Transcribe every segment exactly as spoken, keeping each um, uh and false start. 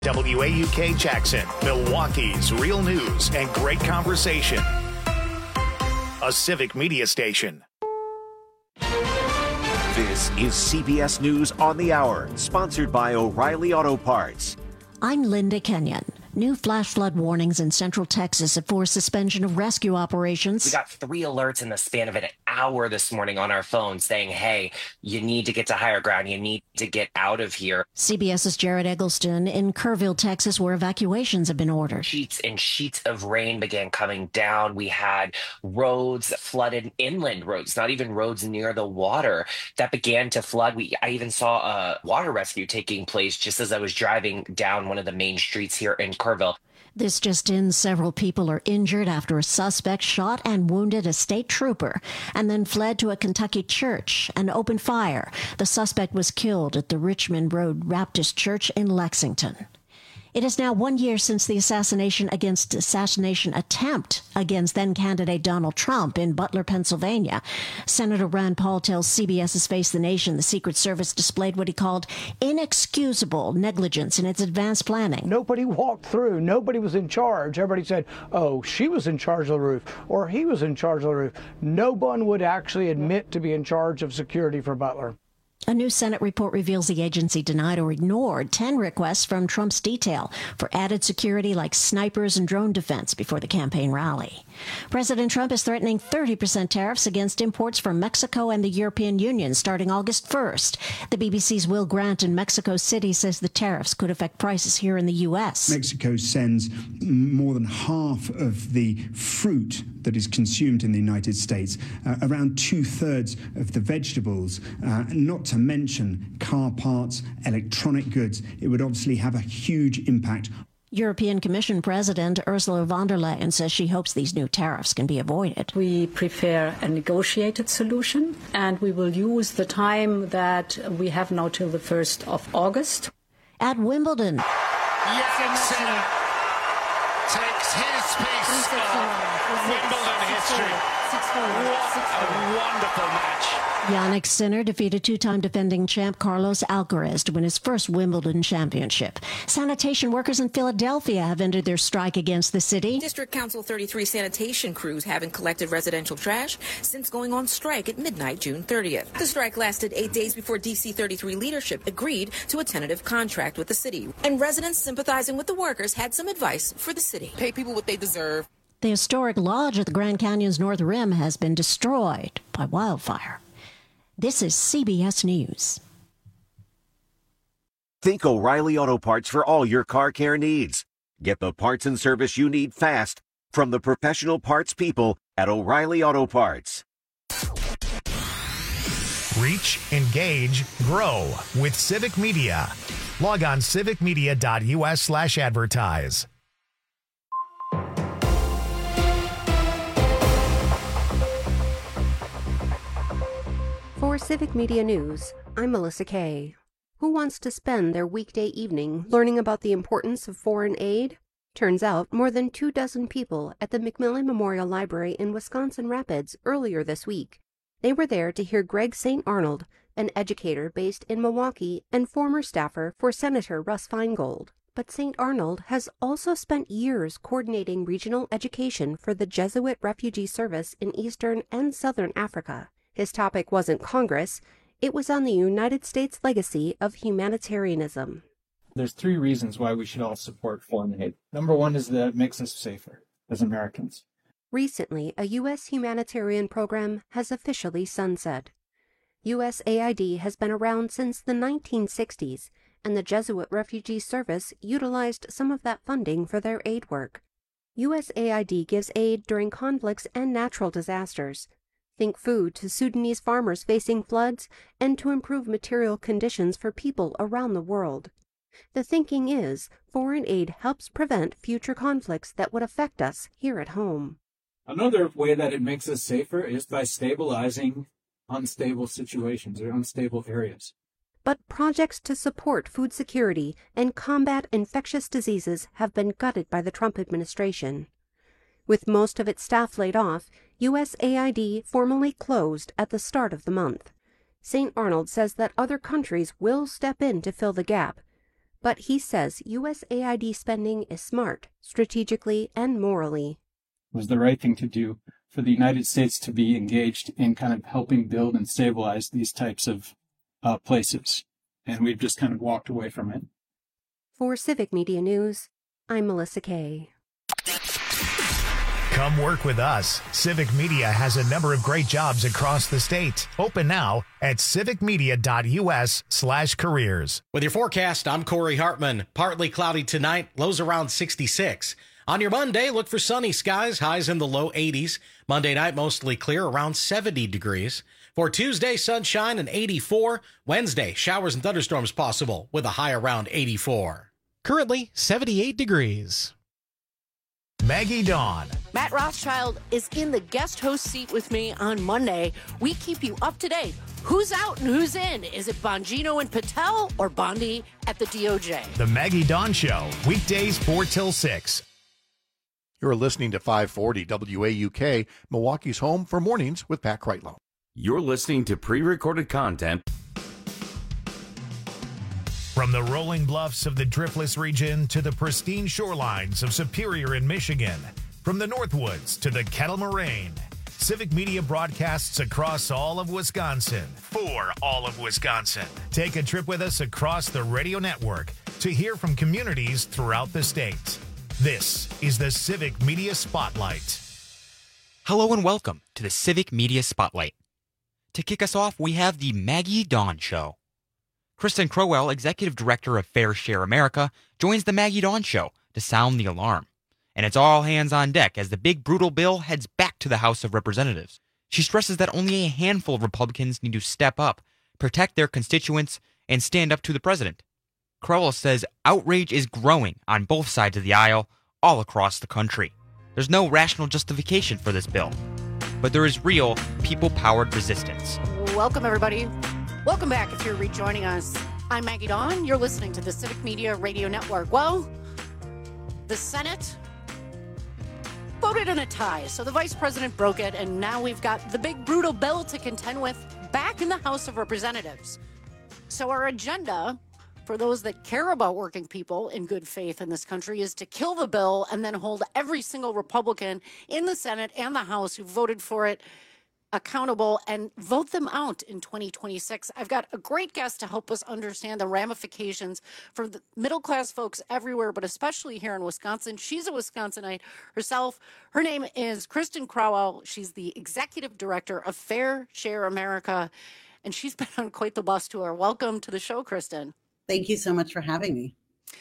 W A U K Jackson, Milwaukee's real news and great conversation. A civic media station. This is C B S News on the Hour, sponsored by O'Reilly Auto Parts. I'm Linda Kenyon. New flash flood warnings in central Texas have forced suspension of rescue operations. We got three alerts in the span of an hour this morning on our phone saying, hey, you need to get to higher ground. You need to get out of here. CBS's Jared Eggleston in Kerrville, Texas, where evacuations have been ordered. Sheets and sheets of rain began coming down. We had roads flooded, inland roads, not even roads near the water, that began to flood. We I even saw a water rescue taking place just as I was driving down one of the main streets here in Kerrville. This just in, several people are injured after a suspect shot and wounded a state trooper and then fled to a Kentucky church and opened fire. The suspect was killed at the Richmond Road Baptist Church in Lexington. It is now one year since the assassination against assassination attempt against then-candidate Donald Trump in Butler, Pennsylvania. Senator Rand Paul tells CBS's Face the Nation the Secret Service displayed what he called inexcusable negligence in its advanced planning. Nobody walked through. Nobody was in charge. Everybody said, oh, she was in charge of the roof, or he was in charge of the roof. No one would actually admit to be in charge of security for Butler. A new Senate report reveals the agency denied or ignored ten requests from Trump's detail for added security like snipers and drone defense before the campaign rally. President Trump is threatening thirty percent tariffs against imports from Mexico and the European Union starting August first. The B B C's Will Grant in Mexico City says the tariffs could affect prices here in the U S. Mexico sends more than half of the fruit that is consumed in the United States, uh, around two-thirds of the vegetables, uh, not to mention car parts, electronic goods. It would obviously have a huge impact. European Commission President Ursula von der Leyen says she hopes these new tariffs can be avoided. We prepare a negotiated solution, and we will use the time that we have now till the first of August. At Wimbledon, Yannick Sinner takes his piece of Wimbledon history. What a wonderful match. Yannick Sinner defeated two-time defending champ Carlos Alcaraz to win his first Wimbledon championship. Sanitation workers in Philadelphia have ended their strike against the city. District Council thirty-three sanitation crews haven't collected residential trash since going on strike at midnight June thirtieth. The strike lasted eight days before D C thirty-three leadership agreed to a tentative contract with the city. And residents sympathizing with the workers had some advice for the city. Pay people what they deserve. The historic lodge at the Grand Canyon's North Rim has been destroyed by wildfire. This is C B S News. Think O'Reilly Auto Parts for all your car care needs. Get the parts and service you need fast from the professional parts people at O'Reilly Auto Parts. Reach, engage, grow with Civic Media. Log on civicmedia.us slash advertise. For Civic Media News, I'm Melissa Kay. Who wants to spend their weekday evening learning about the importance of foreign aid? Turns out more than two dozen people at the McMillan Memorial Library in Wisconsin Rapids earlier this week. They were there to hear Greg Saint Arnold, an educator based in Milwaukee and former staffer for Senator Russ Feingold. But Saint Arnold has also spent years coordinating regional education for the Jesuit Refugee Service in Eastern and Southern Africa. His topic wasn't Congress, it was on the United States legacy of humanitarianism. There's three reasons why we should all support foreign aid. Number one is that it makes us safer as Americans. Recently, a U S humanitarian program has officially sunset. U S A I D has been around since the nineteen sixties, and the Jesuit Refugee Service utilized some of that funding for their aid work. U S A I D gives aid during conflicts and natural disasters. Think food to Sudanese farmers facing floods and to improve material conditions for people around the world. The thinking is foreign aid helps prevent future conflicts that would affect us here at home. Another way that it makes us safer is by stabilizing unstable situations or unstable areas. But projects to support food security and combat infectious diseases have been gutted by the Trump administration. With most of its staff laid off, U S A I D formally closed at the start of the month. Saint Arnold says that other countries will step in to fill the gap, But he says U S A I D spending is smart, strategically and morally. It was the right thing to do for the United States to be engaged in kind of helping build and stabilize these types of uh, places. And we've just kind of walked away from it. For Civic Media News, I'm Melissa Kay. Come work with us. Civic Media has a number of great jobs across the state. Open now at civicmedia.us slash careers. With your forecast, I'm Corey Hartman. Partly cloudy tonight, lows around sixty-six. On your Monday, look for sunny skies, highs in the low eighties. Monday night, mostly clear, around seventy degrees. For Tuesday, sunshine and eighty-four. Wednesday, showers and thunderstorms possible with a high around eighty-four. Currently, seventy-eight degrees. Maggie Dawn. Matt Rothschild is in the guest host seat with me on Monday. We keep you up to date. Who's out and who's in? Is it Bongino and Patel or Bondi at the D O J? The Maggie Dawn Show, weekdays four till six. You're listening to five forty W A U K, Milwaukee's home for mornings with Pat Kreitlow. You're listening to pre-recorded content. From the rolling bluffs of the Driftless region to the pristine shorelines of Superior in Michigan, from the Northwoods to the Kettle Moraine, Civic Media broadcasts across all of Wisconsin for all of Wisconsin. Take a trip with us across the radio network to hear from communities throughout the state. This is the Civic Media Spotlight. Hello and welcome to the Civic Media Spotlight. To kick us off, we have the Maggie Dawn Show. Kristen Crowell, Executive Director of Fair Share America, joins the Maggie Dawn Show to sound the alarm. And it's all hands on deck as the big brutal bill heads back to the House of Representatives. She stresses that only a handful of Republicans need to step up, protect their constituents, and stand up to the president. Crowell says outrage is growing on both sides of the aisle, all across the country. There's no rational justification for this bill, but there is real, people-powered resistance. Welcome, everybody. Welcome back if you're rejoining us. I'm Maggie Dawn. You're listening to the Civic Media Radio Network. Well, the Senate voted in a tie, so the vice president broke it, and now we've got the big brutal bill to contend with back in the House of Representatives. So our agenda, for those that care about working people in good faith in this country, is to kill the bill and then hold every single Republican in the Senate and the House who voted for it accountable and vote them out in twenty twenty-six. I've got a great guest to help us understand the ramifications for the middle-class folks everywhere, but especially here in Wisconsin. She's a Wisconsinite herself. Her name is Kristen Crowell. She's the Executive Director of Fair Share America, and she's been on quite the bus tour. Welcome to the show, Kristen. Thank you so much for having me.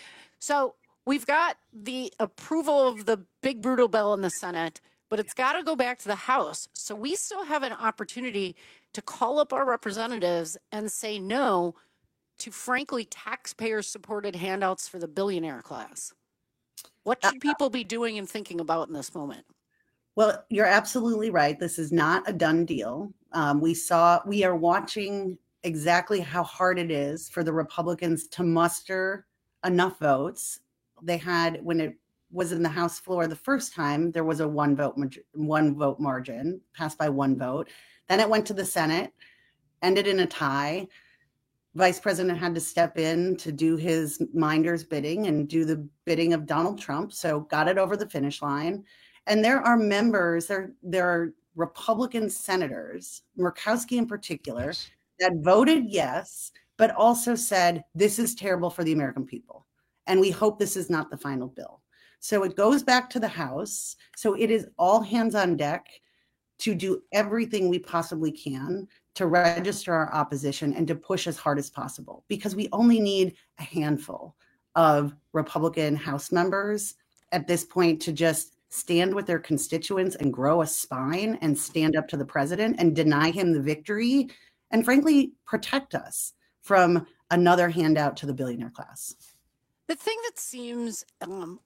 So we've got the approval of the big brutal bill in the Senate, but it's got to go back to the House. So we still have an opportunity to call up our representatives and say no to, frankly, taxpayer-supported handouts for the billionaire class. What should people be doing and thinking about in this moment? Well, you're absolutely right. This is not a done deal. Um, we saw, we are watching exactly how hard it is for the Republicans to muster enough votes. They had, when it was in the House floor the first time, there was a one vote one vote margin, passed by one vote. Then it went to the Senate, ended in a tie. Vice President had to step in to do his minder's bidding and do the bidding of Donald Trump, so got it over the finish line. And there are members, there, there are Republican senators, Murkowski in particular, that voted yes, but also said, this is terrible for the American people. And we hope this is not the final bill. So it goes back to the House. So it is all hands on deck to do everything we possibly can to register our opposition and to push as hard as possible, because we only need a handful of Republican House members at this point to just stand with their constituents and grow a spine and stand up to the president and deny him the victory and, frankly, protect us from another handout to the billionaire class. The thing that seems um,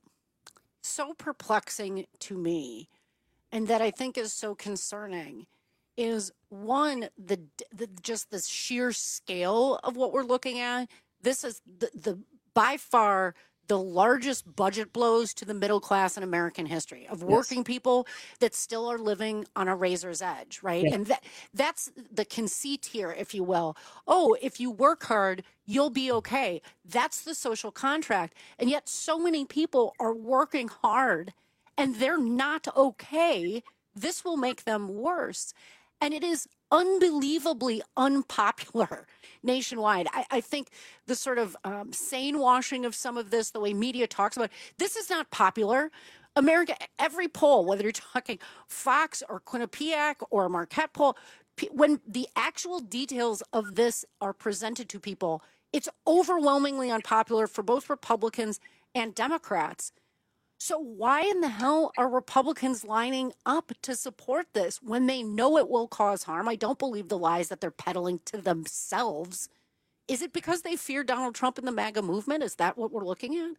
so perplexing to me, and that I think is so concerning, is one, the, the just the sheer scale of what we're looking at. This is the, the by far the largest budget blows to the middle class in American history of working yes. people that still are living on a razor's edge, right? Yeah. And that that's the conceit here, if you will. Oh, if you work hard, you'll be okay. That's the social contract. And yet so many people are working hard and they're not okay. This will make them worse. And it is unbelievably unpopular nationwide. I, I think the sort of um, sane washing of some of this, the way media talks about it, this is not popular. America, every poll, whether you're talking Fox or Quinnipiac or a Marquette poll, when the actual details of this are presented to people, it's overwhelmingly unpopular for both Republicans and Democrats. So why in the hell are Republicans lining up to support this when they know it will cause harm? I don't believe the lies that they're peddling to themselves. Is it because they fear Donald Trump and the MAGA movement? Is that what we're looking at?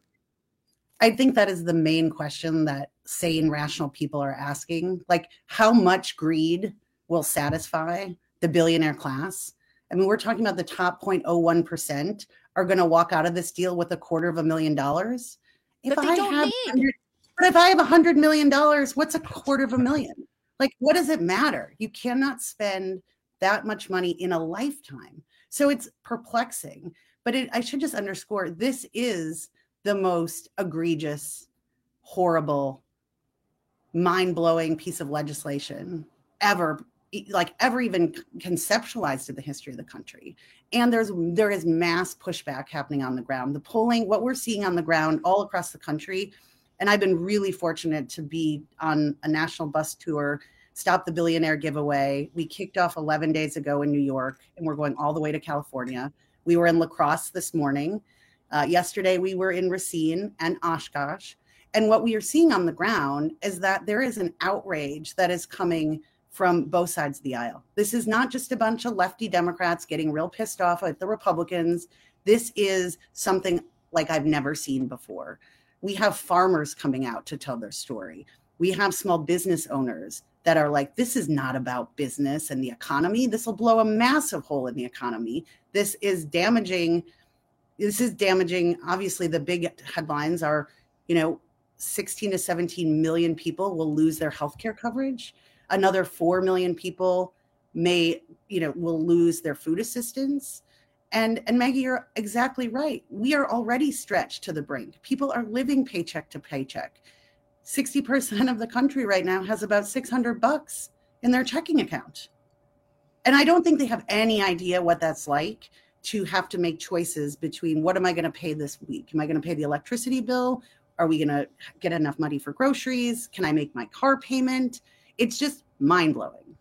I think that is the main question that sane, rational people are asking. Like, how much greed will satisfy the billionaire class? I mean, we're talking about the top zero point zero one percent are going to walk out of this deal with a quarter of a million dollars. If I have, but if I have a hundred million dollars, what's a quarter of a million? Like, what does it matter? You cannot spend that much money in a lifetime. So it's perplexing. But it, I should just underscore, this is the most egregious, horrible, mind-blowing piece of legislation ever, like ever even conceptualized in the history of the country. And there's there is mass pushback happening on the ground. The polling, what we're seeing on the ground all across the country, and I've been really fortunate to be on a national bus tour, Stop the Billionaire giveaway. We kicked off eleven days ago in New York, and we're going all the way to California. We were in La Crosse this morning. Uh, yesterday, we were in Racine and Oshkosh. And what we are seeing on the ground is that there is an outrage that is coming from both sides of the aisle. This is not just a bunch of lefty Democrats getting real pissed off at the Republicans. This is something like I've never seen before. We have farmers coming out to tell their story. We have small business owners that are like, this is not about business and the economy. This will blow a massive hole in the economy. This is damaging. This is damaging. Obviously, the big headlines are, you know, sixteen to seventeen million people will lose their healthcare coverage. Another four million people may, you know, will lose their food assistance. And, and Maggie, you're exactly right. We are already stretched to the brink. People are living paycheck to paycheck. sixty percent of the country right now has about six hundred bucks in their checking account. And I don't think they have any idea what that's like to have to make choices between what am I going to pay this week? Am I going to pay the electricity bill? Are we going to get enough money for groceries? Can I make my car payment? It's just mind-blowing.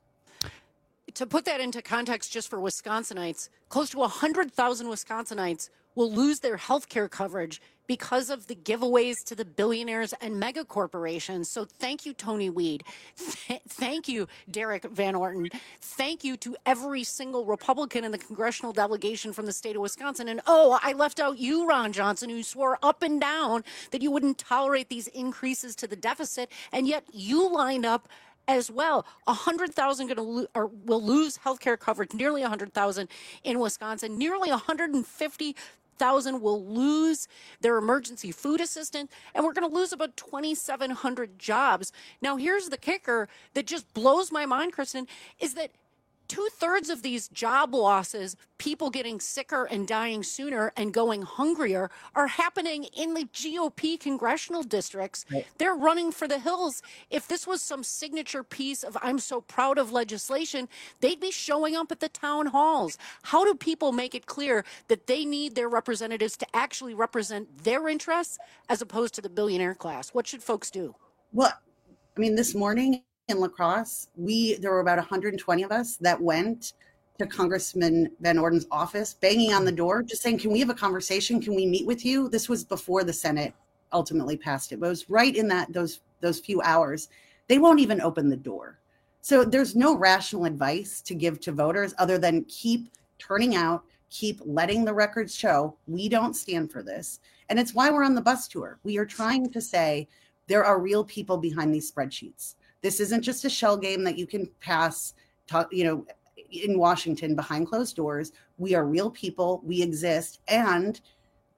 To put that into context just for Wisconsinites, close to one hundred thousand Wisconsinites will lose their health care coverage because of the giveaways to the billionaires and mega corporations. So thank you, Tony Weed. Th- thank you, Derek Van Orton. Thank you to every single Republican in the congressional delegation from the state of Wisconsin. And oh, I left out you, Ron Johnson, who swore up and down that you wouldn't tolerate these increases to the deficit. And yet you lined up as well. one hundred thousand going to lo- or will lose health care coverage, nearly one hundred thousand in Wisconsin, nearly one hundred fifty thousand will lose their emergency food assistant, and we're going to lose about twenty-seven hundred jobs. Now, here's the kicker that just blows my mind, Kristen, is that two-thirds of these job losses, people getting sicker and dying sooner and going hungrier, are happening in the G O P congressional districts. Right. They're running for the hills. If this was some signature piece of I'm so proud of legislation, they'd be showing up at the town halls. How do people make it clear that they need their representatives to actually represent their interests as opposed to the billionaire class? What should folks do? Well, I mean, this morning in La Crosse, we there were about one hundred twenty of us that went to Congressman Van Orden's office, banging on the door, just saying, can we have a conversation? Can we meet with you? This was before the Senate ultimately passed it, but it was right in that those those few hours. They won't even open the door. So there's no rational advice to give to voters other than keep turning out, keep letting the records show we don't stand for this. And it's why we're on the bus tour. We are trying to say there are real people behind these spreadsheets. This isn't just a shell game that you can pass, talk, you know, in Washington behind closed doors. We are real people. We exist. And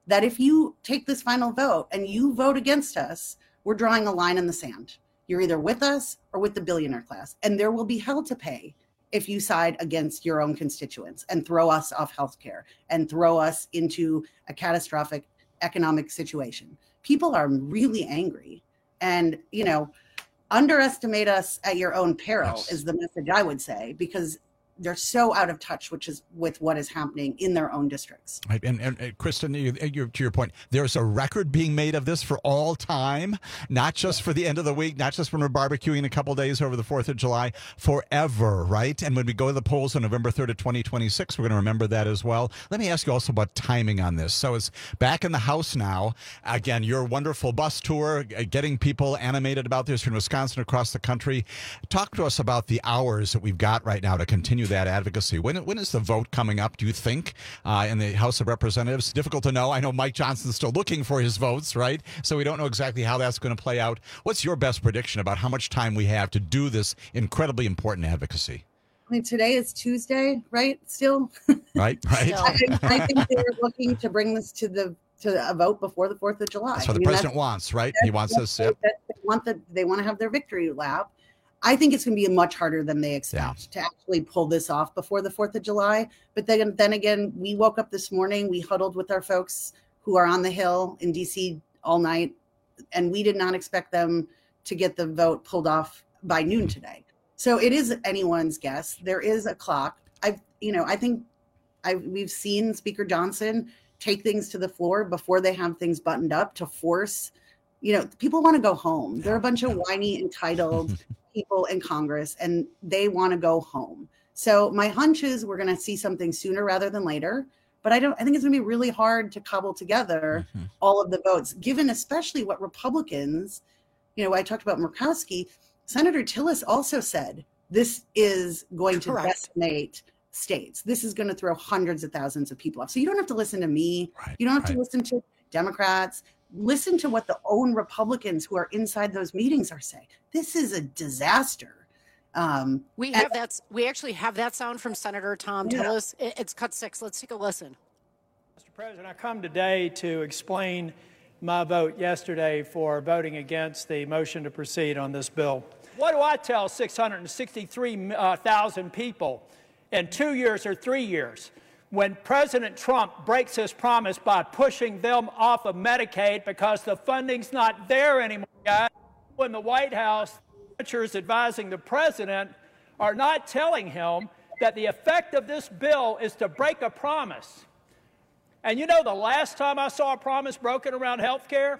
that if you take this final vote and you vote against us, we're drawing a line in the sand. You're either with us or with the billionaire class, and there will be hell to pay if you side against your own constituents and throw us off healthcare and throw us into a catastrophic economic situation. People are really angry, and, you know, underestimate us at your own peril yes. is the message I would say, because they're so out of touch, which is with what is happening in their own districts. Right. And, and, and Kristen, you, you, to your point, there's a record being made of this for all time, not just for the end of the week, not just when we're barbecuing a couple days over the fourth of July, forever, right? And when we go to the polls on November third of twenty twenty-six, we're going to remember that as well. Let me ask you also about timing on this. So it's back in the House now. Again, your wonderful bus tour, getting people animated about this in Wisconsin, across the country. Talk to us about the hours that we've got right now to continue that advocacy. When when is the vote coming up, do you think, uh, in the House of Representatives? Difficult to know. I know Mike Johnson's still looking for his votes, right? So we don't know exactly how that's going to play out. What's your best prediction about how much time we have to do this incredibly important advocacy? I mean, today is Tuesday, right? Still? Right, right. I, I think they're looking to bring this to the to a vote before the fourth of July. That's what the I mean, president wants, right? He wants this. Yep. They want the, they want to have their victory lap. I think it's going to be much harder than they expect yeah. to actually pull this off before the fourth of July. But then, then again, we woke up this morning, we huddled with our folks who are on the Hill in D C all night, and we did not expect them to get the vote pulled off by noon today. So it is anyone's guess. There is a clock. I've, you know, I think I we've seen Speaker Johnson take things to the floor before they have things buttoned up to force, you know, people want to go home. They're a bunch of whiny, entitled people in Congress, and they want to go home. So my hunch is we're going to see something sooner rather than later. But I don't. I think it's going to be really hard to cobble together mm-hmm. all of the votes, given especially what Republicans, you know, I talked about Murkowski. Senator Tillis also said this is going to Correct. decimate states. This is going to throw hundreds of thousands of people off. So you don't have to listen to me. Right, you don't have right. to listen to Democrats. Listen to what the own Republicans who are inside those meetings are saying. This is a disaster. Um, we have that. We actually have that sound from Senator Tom yeah. Tillis. It's cut six. Let's take a listen. Mister President, I come today to explain my vote yesterday for voting against the motion to proceed on this bill. What do I tell six hundred sixty-three thousand people in two years or three years when President Trump breaks his promise by pushing them off of Medicaid because the funding's not there anymore, guys? When the White House, senators advising the president are not telling him that the effect of this bill is to break a promise. And you know, the last time I saw a promise broken around health care,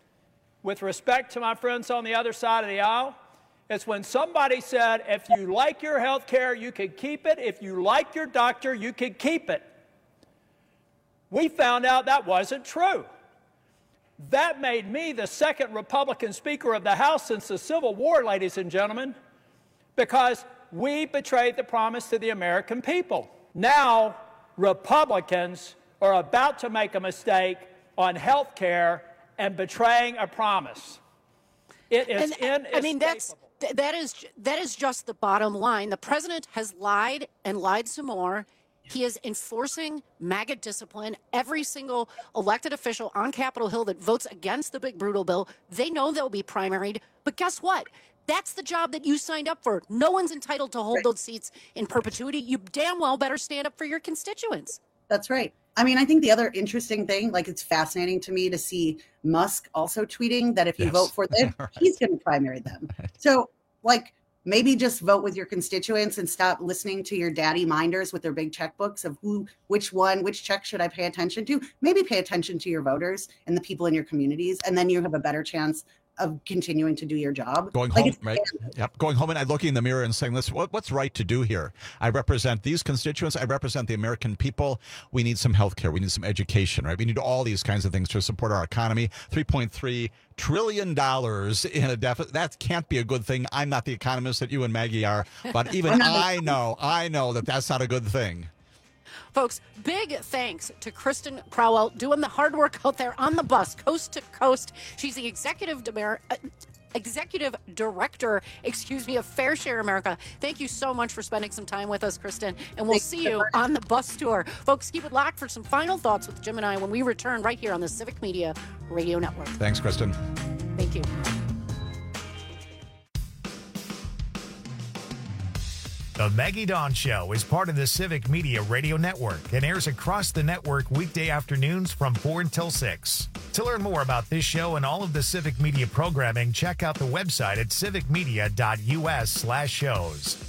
with respect to my friends on the other side of the aisle, it's when somebody said, if you like your health care, you can keep it. If you like your doctor, you can keep it. We found out that wasn't true. That made me the second Republican Speaker of the House since the Civil War, ladies and gentlemen, because we betrayed the promise to the American people. Now, Republicans are about to make a mistake on health care and betraying a promise. It is inescapable. I mean, that's that is that is just the bottom line. The president has lied and lied some more. He is enforcing MAGA discipline. Every single elected official on Capitol Hill that votes against the big brutal bill, they know they'll be primaried. But guess what? That's the job that you signed up for. No one's entitled to hold those seats in perpetuity. You damn well better stand up for your constituents. That's right. I mean, I think the other interesting thing, like, it's fascinating to me to see Musk also tweeting that if you Yes. vote for this, Right. he's going to primary them. So, like, maybe just vote with your constituents and stop listening to your daddy minders with their big checkbooks of who, which one, which check should I pay attention to? Maybe pay attention to your voters and the people in your communities, and then you have a better chance of continuing to do your job. Going Like, home, it's right? Yep. Going home and looking in the mirror and saying, "Listen, what, what's right to do here? I represent these constituents. I represent the American people. We need some health care. We need some education, right? We need all these kinds of things to support our economy. three point three trillion dollars in a deficit. That can't be a good thing. I'm not the economist that you and Maggie are, but even I know, I know that that's not a good thing." Folks, big thanks to Kristen Crowell doing the hard work out there on the bus, coast to coast. She's the executive, demer- uh, Executive Director, excuse me, of Fair Share America. Thank you so much for spending some time with us, Kristen, and we'll see you on the bus tour. Folks, keep it locked for some final thoughts with Jim and I when we return right here on the Civic Media Radio Network. Thanks, Kristen. Thank you. The Maggie Dawn Show is part of the Civic Media Radio Network and airs across the network weekday afternoons from four until six. To learn more about this show and all of the Civic Media programming, check out the website at civicmedia.us slash shows.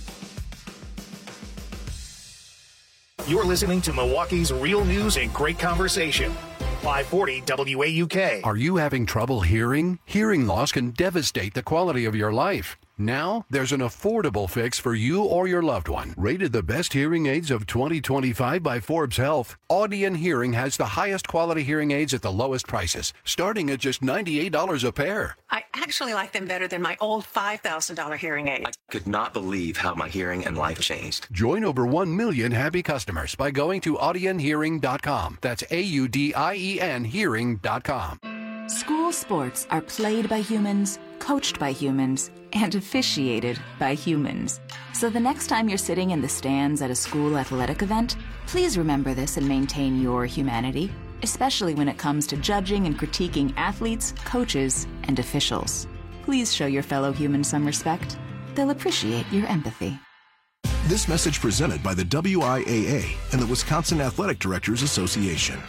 You're listening to Milwaukee's real news and great conversation. five forty W A U K. Are you having trouble hearing? Hearing loss can devastate the quality of your life. Now, there's an affordable fix for you or your loved one. Rated the best hearing aids of twenty twenty-five by Forbes Health, Audion Hearing has the highest quality hearing aids at the lowest prices, starting at just ninety-eight dollars a pair. I actually like them better than my old five thousand dollars hearing aid. I could not believe how my hearing and life changed. Join over one million happy customers by going to audion hearing dot com. That's A U D I E N hearing dot com. School sports are played by humans, coached by humans, and officiated by humans. So the next time you're sitting in the stands at a school athletic event, please remember this and maintain your humanity, especially when it comes to judging and critiquing athletes, coaches, and officials. Please show your fellow humans some respect. They'll appreciate your empathy. This message presented by the W I A A and the Wisconsin Athletic Directors Association.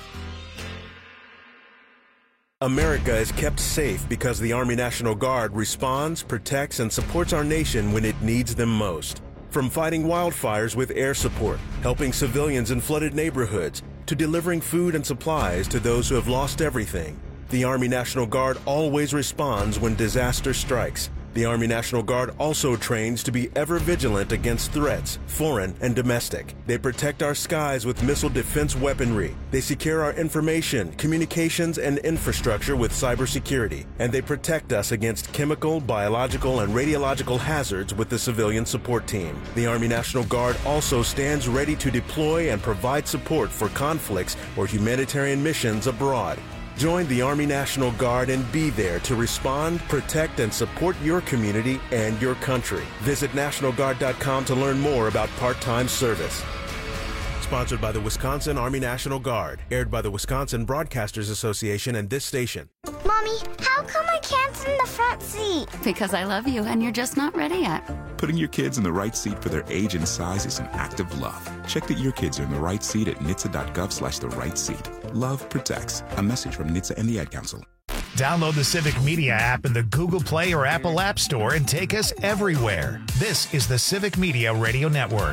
America is kept safe because the Army National Guard responds, protects, and supports our nation when it needs them most. From fighting wildfires with air support, helping civilians in flooded neighborhoods, to delivering food and supplies to those who have lost everything, the Army National Guard always responds when disaster strikes. The Army National Guard also trains to be ever vigilant against threats, foreign and domestic. They protect our skies with missile defense weaponry. They secure our information, communications, and infrastructure with cybersecurity. And they protect us against chemical, biological, and radiological hazards with the civilian support team. The Army National Guard also stands ready to deploy and provide support for conflicts or humanitarian missions abroad. Join the Army National Guard and be there to respond, protect, and support your community and your country. Visit National Guard dot com to learn more about part-time service. Sponsored by the Wisconsin Army National Guard. Aired by the Wisconsin Broadcasters Association and this station. Mommy, how come I can't sit in the front seat? Because I love you and you're just not ready yet. Putting your kids in the right seat for their age and size is an act of love. Check that your kids are in the right seat at N H T S A dot gov slash the right seat. Love protects. A message from N H T S A and the Ad Council. Download the Civic Media app in the Google Play or Apple App Store and take us everywhere. This is the Civic Media Radio Network.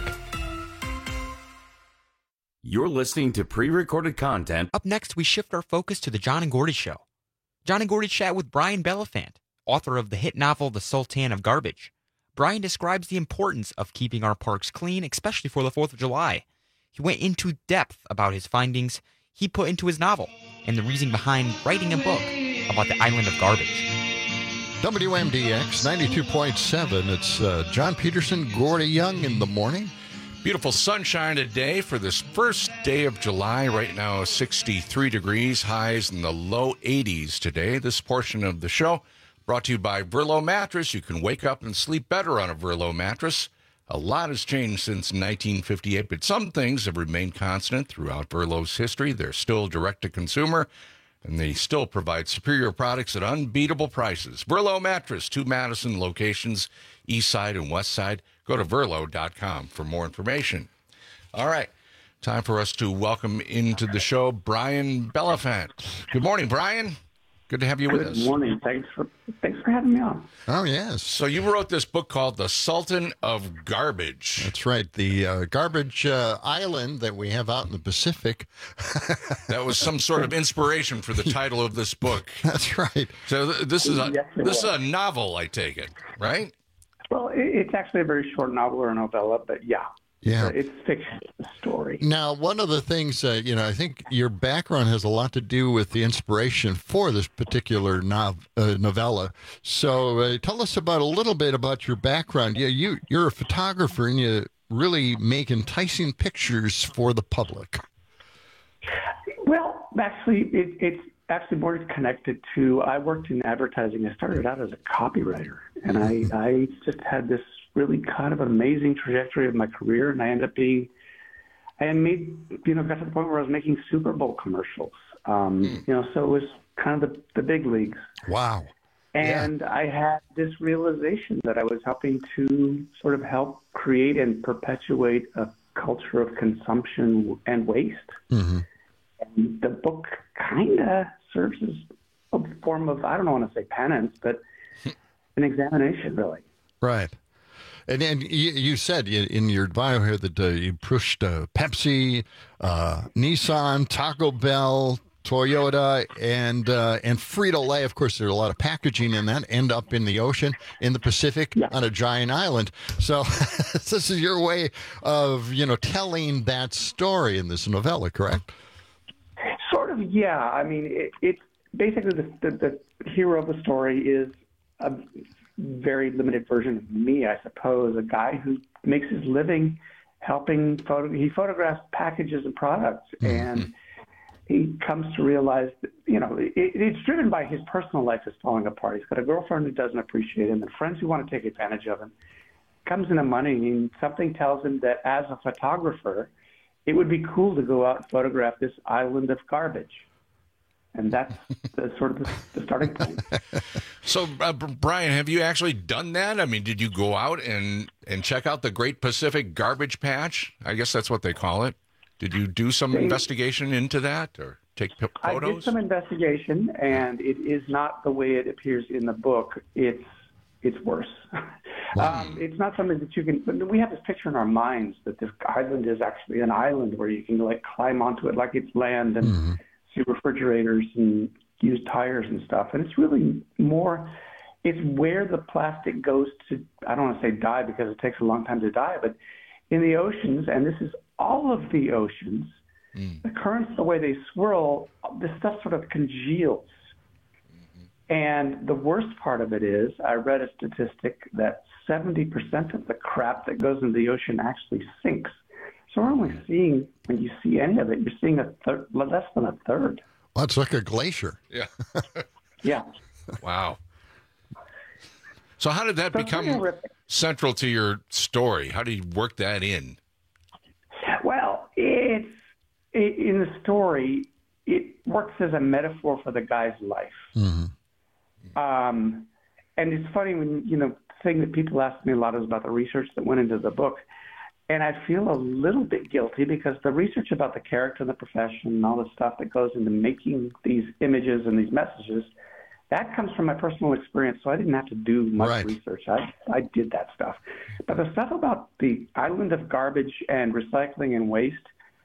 You're listening to pre-recorded content. Up next, we shift our focus to the John and Gordy Show. John and Gordy chat with Brian Beliphant, author of the hit novel The Sultan of Garbage. Brian describes the importance of keeping our parks clean, especially for the fourth of July. He went into depth about his findings he put into his novel and the reason behind writing a book about the island of garbage. W M D X ninety-two point seven. It's uh, John Peterson, Gordy Young in the morning. Beautiful sunshine today for this first day of July. Right now, sixty-three degrees, highs in the low eighties today. This portion of the show brought to you by Verlo Mattress. You can wake up and sleep better on a Verlo mattress. A lot has changed since nineteen fifty-eight, but some things have remained constant throughout Verlo's history. They're still direct-to-consumer, and they still provide superior products at unbeatable prices. Verlo Mattress, two Madison locations, east side and west side. Go to verlo dot com for more information. All right, time for us to welcome into the show Brian Beliphant. Good morning, Brian. Good to have you with Good us. Good morning. Thanks for thanks for having me on. Oh, yes. So you wrote this book called The Sultan of Garbage. That's right. The uh, garbage uh, island that we have out in the Pacific. That was some sort of inspiration for the title of this book. That's right. So th- this is a Yes, it this is was. a novel, I take it, right? Well, it, it's actually a very short novel or novella, but yeah. Yeah. It's fiction, it's a story. Now, one of the things, uh, you know, I think your background has a lot to do with the inspiration for this particular nov- uh, novella. So uh, tell us about a little bit about your background. Yeah, you, you're a photographer and you really make enticing pictures for the public. Well, actually, it, it's actually more connected to, I worked in advertising. I started out as a copywriter, and I, I just had this really kind of amazing trajectory of my career, and I ended up being, I had made, you know, got to the point where I was making Super Bowl commercials. Um, mm. You know, so it was kind of the, the big leagues. Wow. And yeah. I had this realization that I was helping to sort of help create and perpetuate a culture of consumption and waste. Mm-hmm. And the book kind of serves as a form of, I don't want to say penance, but an examination, really. Right. And, and you, you said in your bio here that uh, you pushed uh, Pepsi, uh, Nissan, Taco Bell, Toyota, and uh, and Frito-Lay. Of course, there's a lot of packaging in that, end up in the ocean, in the Pacific, yeah. on a giant island. So this is your way of, you know, telling that story in this novella, correct? Sort of, yeah. I mean, it, it's basically the, the, the hero of the story is a very limited version of me, I suppose, a guy who makes his living helping photo. He photographs packages and products, mm-hmm. and he comes to realize that, you know, it, it's driven by his personal life is falling apart. He's got a girlfriend who doesn't appreciate him and friends who want to take advantage of him. Comes into money, and something tells him that as a photographer, it would be cool to go out and photograph this island of garbage. And that's the, sort of the, the starting point. So, uh, Brian, have you actually done that? I mean, did you go out and, and check out the Great Pacific Garbage Patch? I guess that's what they call it. Did you do some they, investigation into that or take p- photos? I did some investigation, and it is not the way it appears in the book. It's it's worse. um, it's not something that you can. But we have this picture in our minds that this island is actually an island where you can like climb onto it like it's land and mm-hmm. see refrigerators and use tires and stuff. And it's really more. It's where the plastic goes to. I don't want to say die because it takes a long time to die, but in the oceans, and this is all of the oceans, mm. the currents, the way they swirl, this stuff sort of congeals. Mm-hmm. And the worst part of it is, I read a statistic that seventy percent of the crap that goes into the ocean actually sinks. So we're only seeing, when you see any of it, you're seeing a third, less than a third. Well, it's like a glacier. Yeah. yeah. Wow. So how did that so become central to your story? How did you work that in? Well, it's it, in the story, it works as a metaphor for the guy's life. Mm-hmm. Um, and it's funny when, you know, the thing that people ask me a lot is about the research that went into the book. And I feel a little bit guilty because the research about the character and the profession and all the stuff that goes into making these images and these messages, that comes from my personal experience, so I didn't have to do much right. research. I, I did that stuff. But the stuff about the island of garbage and recycling and waste,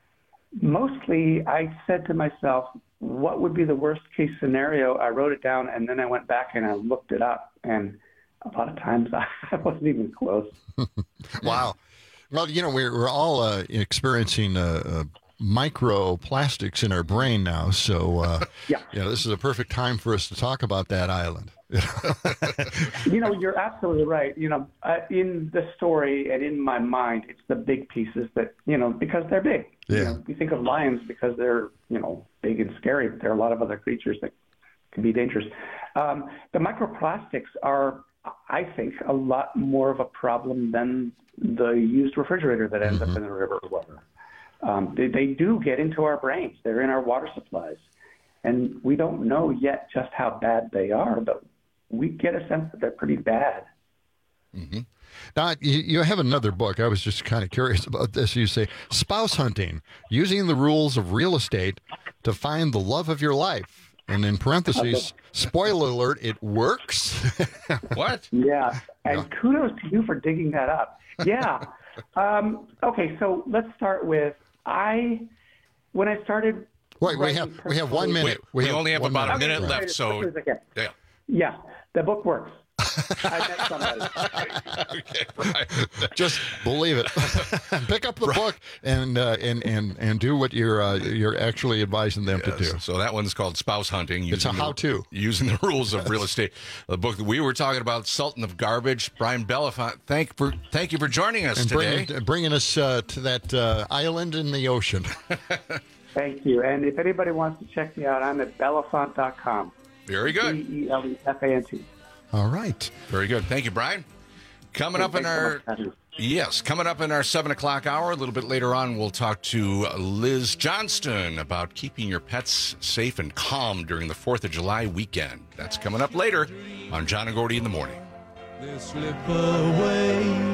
mostly I said to myself, what would be the worst case scenario? I wrote it down, and then I went back and I looked it up. And a lot of times I wasn't even close. Wow. Well, you know, we're, we're all uh, experiencing uh, uh, microplastics in our brain now. So, uh, yeah. yeah, this is a perfect time for us to talk about that island. You know, you're absolutely right. You know, uh, in the story and in my mind, it's the big pieces that, you know, because they're big. Yeah. You know, we think of lions because they're, you know, big and scary, but there are a lot of other creatures that can be dangerous. Um, the microplastics are, I think, a lot more of a problem than the used refrigerator that ends mm-hmm. up in the river or whatever. Um, they, they do get into our brains. They're in our water supplies. And we don't know yet just how bad they are, but we get a sense that they're pretty bad. Mm-hmm. Now, you, you have another book. I was just kind of curious about this. You say, Spouse Hunting, Using the Rules of Real Estate to Find the Love of Your Life. And in parentheses, spoiler alert, it works. What? Yeah. And yeah. kudos to you for digging that up. Yeah. um, okay, so let's start with, I, when I started. Wait, we have we have one minute. We, we have only have about minute. a minute okay, left, so. Yeah. Yeah, the book works. I met somebody. Okay, right. Just believe it. Pick up the right. book and uh, and and and do what you're uh, you're actually advising them yes. to do. So that one's called Spouse Hunting. It's a how-to. The, using the rules of real estate. The book that we were talking about, Sultan of Garbage. Brian Belafonte, thank for thank you for joining us and today. Bringing, bringing us uh, to that uh, island in the ocean. Thank you. And if anybody wants to check me out, I'm at belafont dot com. Very good. B E L E F A N T. All right. Very good. Thank you, Brian. Coming up in our yes, coming up in our seven o'clock hour. A little bit later on, we'll talk to Liz Johnston about keeping your pets safe and calm during the Fourth of July weekend. That's coming up later on John and Gordy in the Morning. They slip away,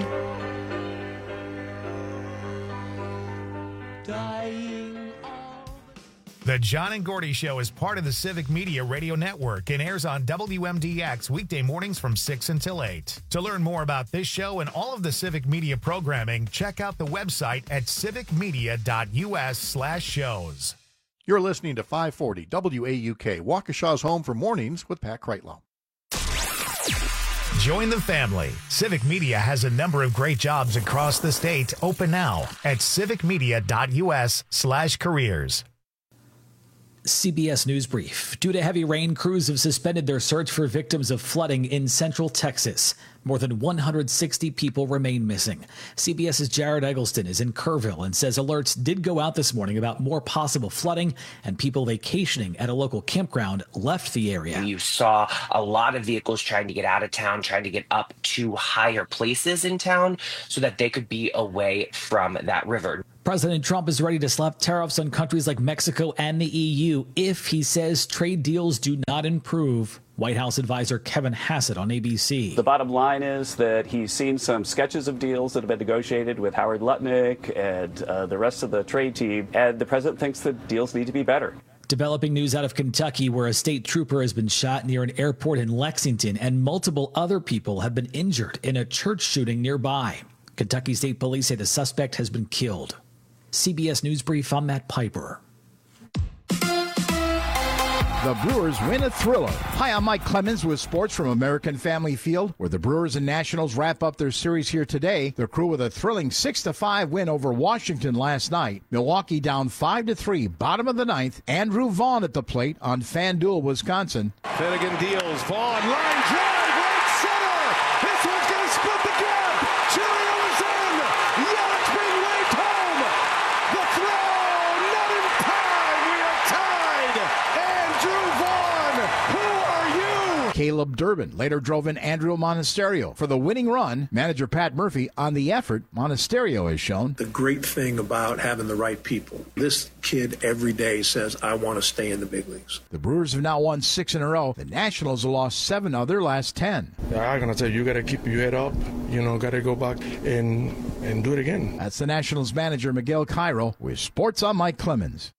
dying. The John and Gordy Show is part of the Civic Media Radio Network and airs on W M D X weekday mornings from six until eight. To learn more about this show and all of the Civic Media programming, check out the website at civicmedia.us slash shows. You're listening to five forty W A U K, Waukesha's home for mornings with Pat Kreitlow. Join the family. Civic Media has a number of great jobs across the state open now at civicmedia.us slash careers. C B S News Brief. Due to heavy rain, crews have suspended their search for victims of flooding in central Texas. More than one hundred sixty people remain missing. CBS's Jared Eggleston is in Kerrville and says alerts did go out this morning about more possible flooding, and people vacationing at a local campground left the area. You saw a lot of vehicles trying to get out of town, trying to get up to higher places in town so that they could be away from that river. President Trump is ready to slap tariffs on countries like Mexico and the E U if he says trade deals do not improve. White House advisor Kevin Hassett on A B C. The bottom line is that he's seen some sketches of deals that have been negotiated with Howard Lutnick and uh, the rest of the trade team, and the president thinks the deals need to be better. Developing news out of Kentucky, where a state trooper has been shot near an airport in Lexington, and multiple other people have been injured in a church shooting nearby. Kentucky State Police say the suspect has been killed. C B S News Brief, I'm Matt Piper. The Brewers win a thriller. Hi, I'm Mike Clemens with sports from American Family Field, where the Brewers and Nationals wrap up their series here today. The Crew with a thrilling six to five win over Washington last night. Milwaukee down five to three, bottom of the ninth. Andrew Vaughn at the plate on FanDuel, Wisconsin. Finnegan deals. Vaughn, line drive, right center. This one's going to split the gap. Chilio is in. Yelich being waved home. The throw, not in time. We are tied. Andrew Vaughn, who are you? Caleb Durbin later drove in Andrew Monasterio for the winning run. Manager Pat Murphy on the effort. Monasterio has shown. The great thing about having the right people, this kid every day says, I want to stay in the big leagues. The Brewers have now won six in a row. The Nationals have lost seven of their last ten. I'm going to tell you, you got to keep your head up. You know, got to go back and, and do it again. That's the Nationals manager, Miguel Cairo, with Sports on Mike Clemens.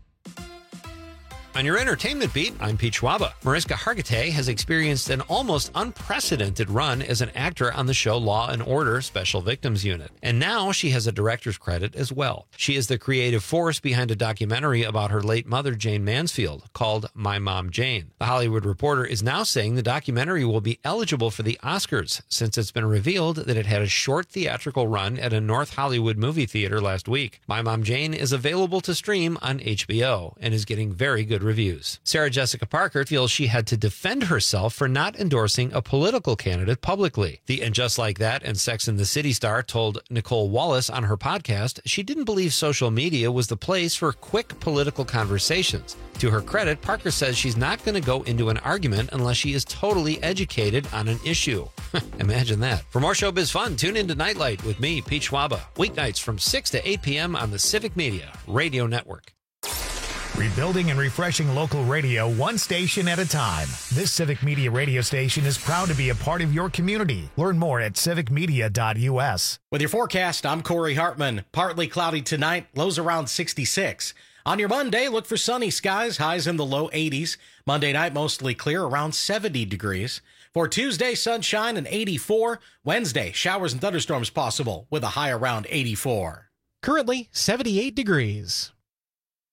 On your entertainment beat, I'm Pete Schwaba. Mariska Hargitay has experienced an almost unprecedented run as an actor on the show Law and Order Special Victims Unit. And now she has a director's credit as well. She is the creative force behind a documentary about her late mother, Jane Mansfield, called My Mom Jane. The Hollywood Reporter is now saying the documentary will be eligible for the Oscars, since it's been revealed that it had a short theatrical run at a North Hollywood movie theater last week. My Mom Jane is available to stream on H B O and is getting very good reviews. Sarah Jessica Parker feels she had to defend herself for not endorsing a political candidate publicly. The And Just Like That and Sex and the City star told Nicole Wallace on her podcast she didn't believe social media was the place for quick political conversations. To her credit, Parker says she's not going to go into an argument unless she is totally educated on an issue. Imagine that. For more showbiz fun, tune into Nightlight with me, Pete Schwaba, weeknights from six to eight p.m. on the Civic Media Radio Network. Rebuilding and refreshing local radio one station at a time. This Civic Media radio station is proud to be a part of your community. Learn more at civic media dot u s. With your forecast, I'm Corey Hartman. Partly cloudy tonight, lows around sixty-six. On your Monday, look for sunny skies, highs in the low eighties. Monday night, mostly clear, around seventy degrees. For Tuesday, sunshine and eighty-four. Wednesday, showers and thunderstorms possible with a high around eighty-four. Currently, seventy-eight degrees.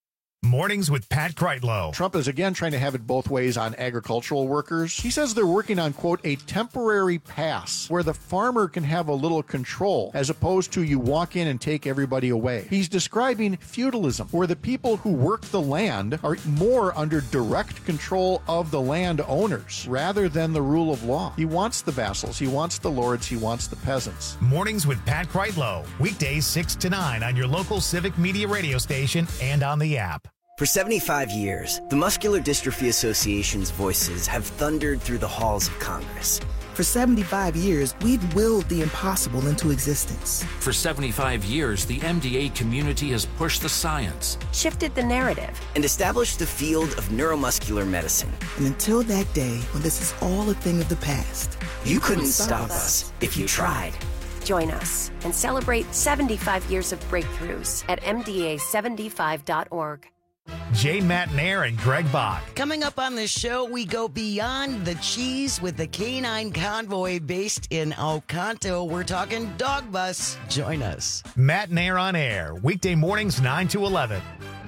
Mornings with Pat Kreitlow. Trump is again trying to have it both ways on agricultural workers. He says they're working on, quote, a temporary pass where the farmer can have a little control as opposed to you walk in and take everybody away. He's describing feudalism, where the people who work the land are more under direct control of the land owners rather than the rule of law. He wants the vassals, he wants the lords, he wants the peasants. Mornings with Pat Kreitlow. Weekdays six to nine on your local Civic Media radio station and on the app. For seventy-five years, the Muscular Dystrophy Association's voices have thundered through the halls of Congress. For seventy-five years, we've willed the impossible into existence. For seventy-five years, the M D A community has pushed the science, shifted the narrative, and established the field of neuromuscular medicine. And until that day when this is all a thing of the past, you, you couldn't, couldn't stop us if you tried. Join us and celebrate seventy-five years of breakthroughs at M D A seventy-five dot org. Jane Matnair and Greg Bach. Coming up on this show, we go beyond the cheese with the Canine Convoy based in Oconto. We're talking Dog Bus. Join us. Matnair on air, weekday mornings nine to eleven.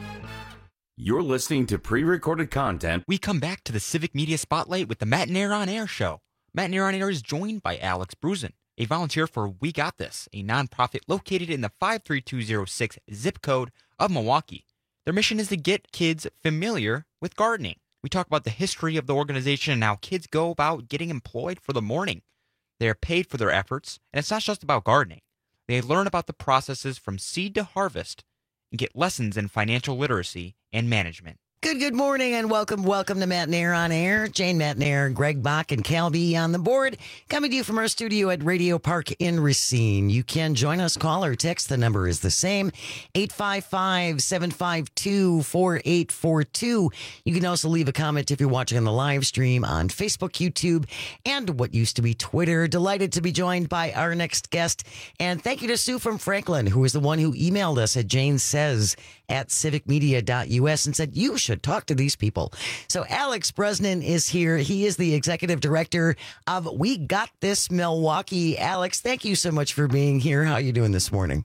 You're listening to pre-recorded content. We come back to the Civic Media Spotlight with the Matt Nair on Air show. Matt Nair on Air is joined by Alex Brusen, a volunteer for We Got This, a nonprofit located in the five three two zero six zip code of Milwaukee. Their mission is to get kids familiar with gardening. We talk about the history of the organization and how kids go about getting employed for the morning. They are paid for their efforts, and it's not just about gardening. They learn about the processes from seed to harvest and get lessons in financial literacy and management. Good, good morning, and welcome, welcome to Matt Nair on Air. Jane Matt Nair, Greg Bach, and Cal B on the board. Coming to you from our studio at Radio Park in Racine. You can join us, call or text. The number is the same, eight five five, seven five two, four eight four two. You can also leave a comment if you're watching on the live stream on Facebook, YouTube, and what used to be Twitter. Delighted to be joined by our next guest. And thank you to Sue from Franklin, who is the one who emailed us at Jane Says at civic media dot U S and said, you should talk to these people. So Alex Brosnan is here. He is the executive director of We Got This Milwaukee. Alex, thank you so much for being here. How are you doing this morning?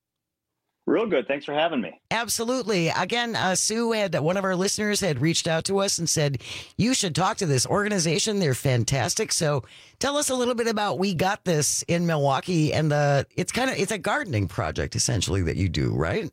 Real good. Thanks for having me. Absolutely. Again, uh, Sue had, one of our listeners had reached out to us and said, you should talk to this organization. They're fantastic. So tell us a little bit about We Got This in Milwaukee. And the, it's kind of, it's a gardening project essentially that you do, right?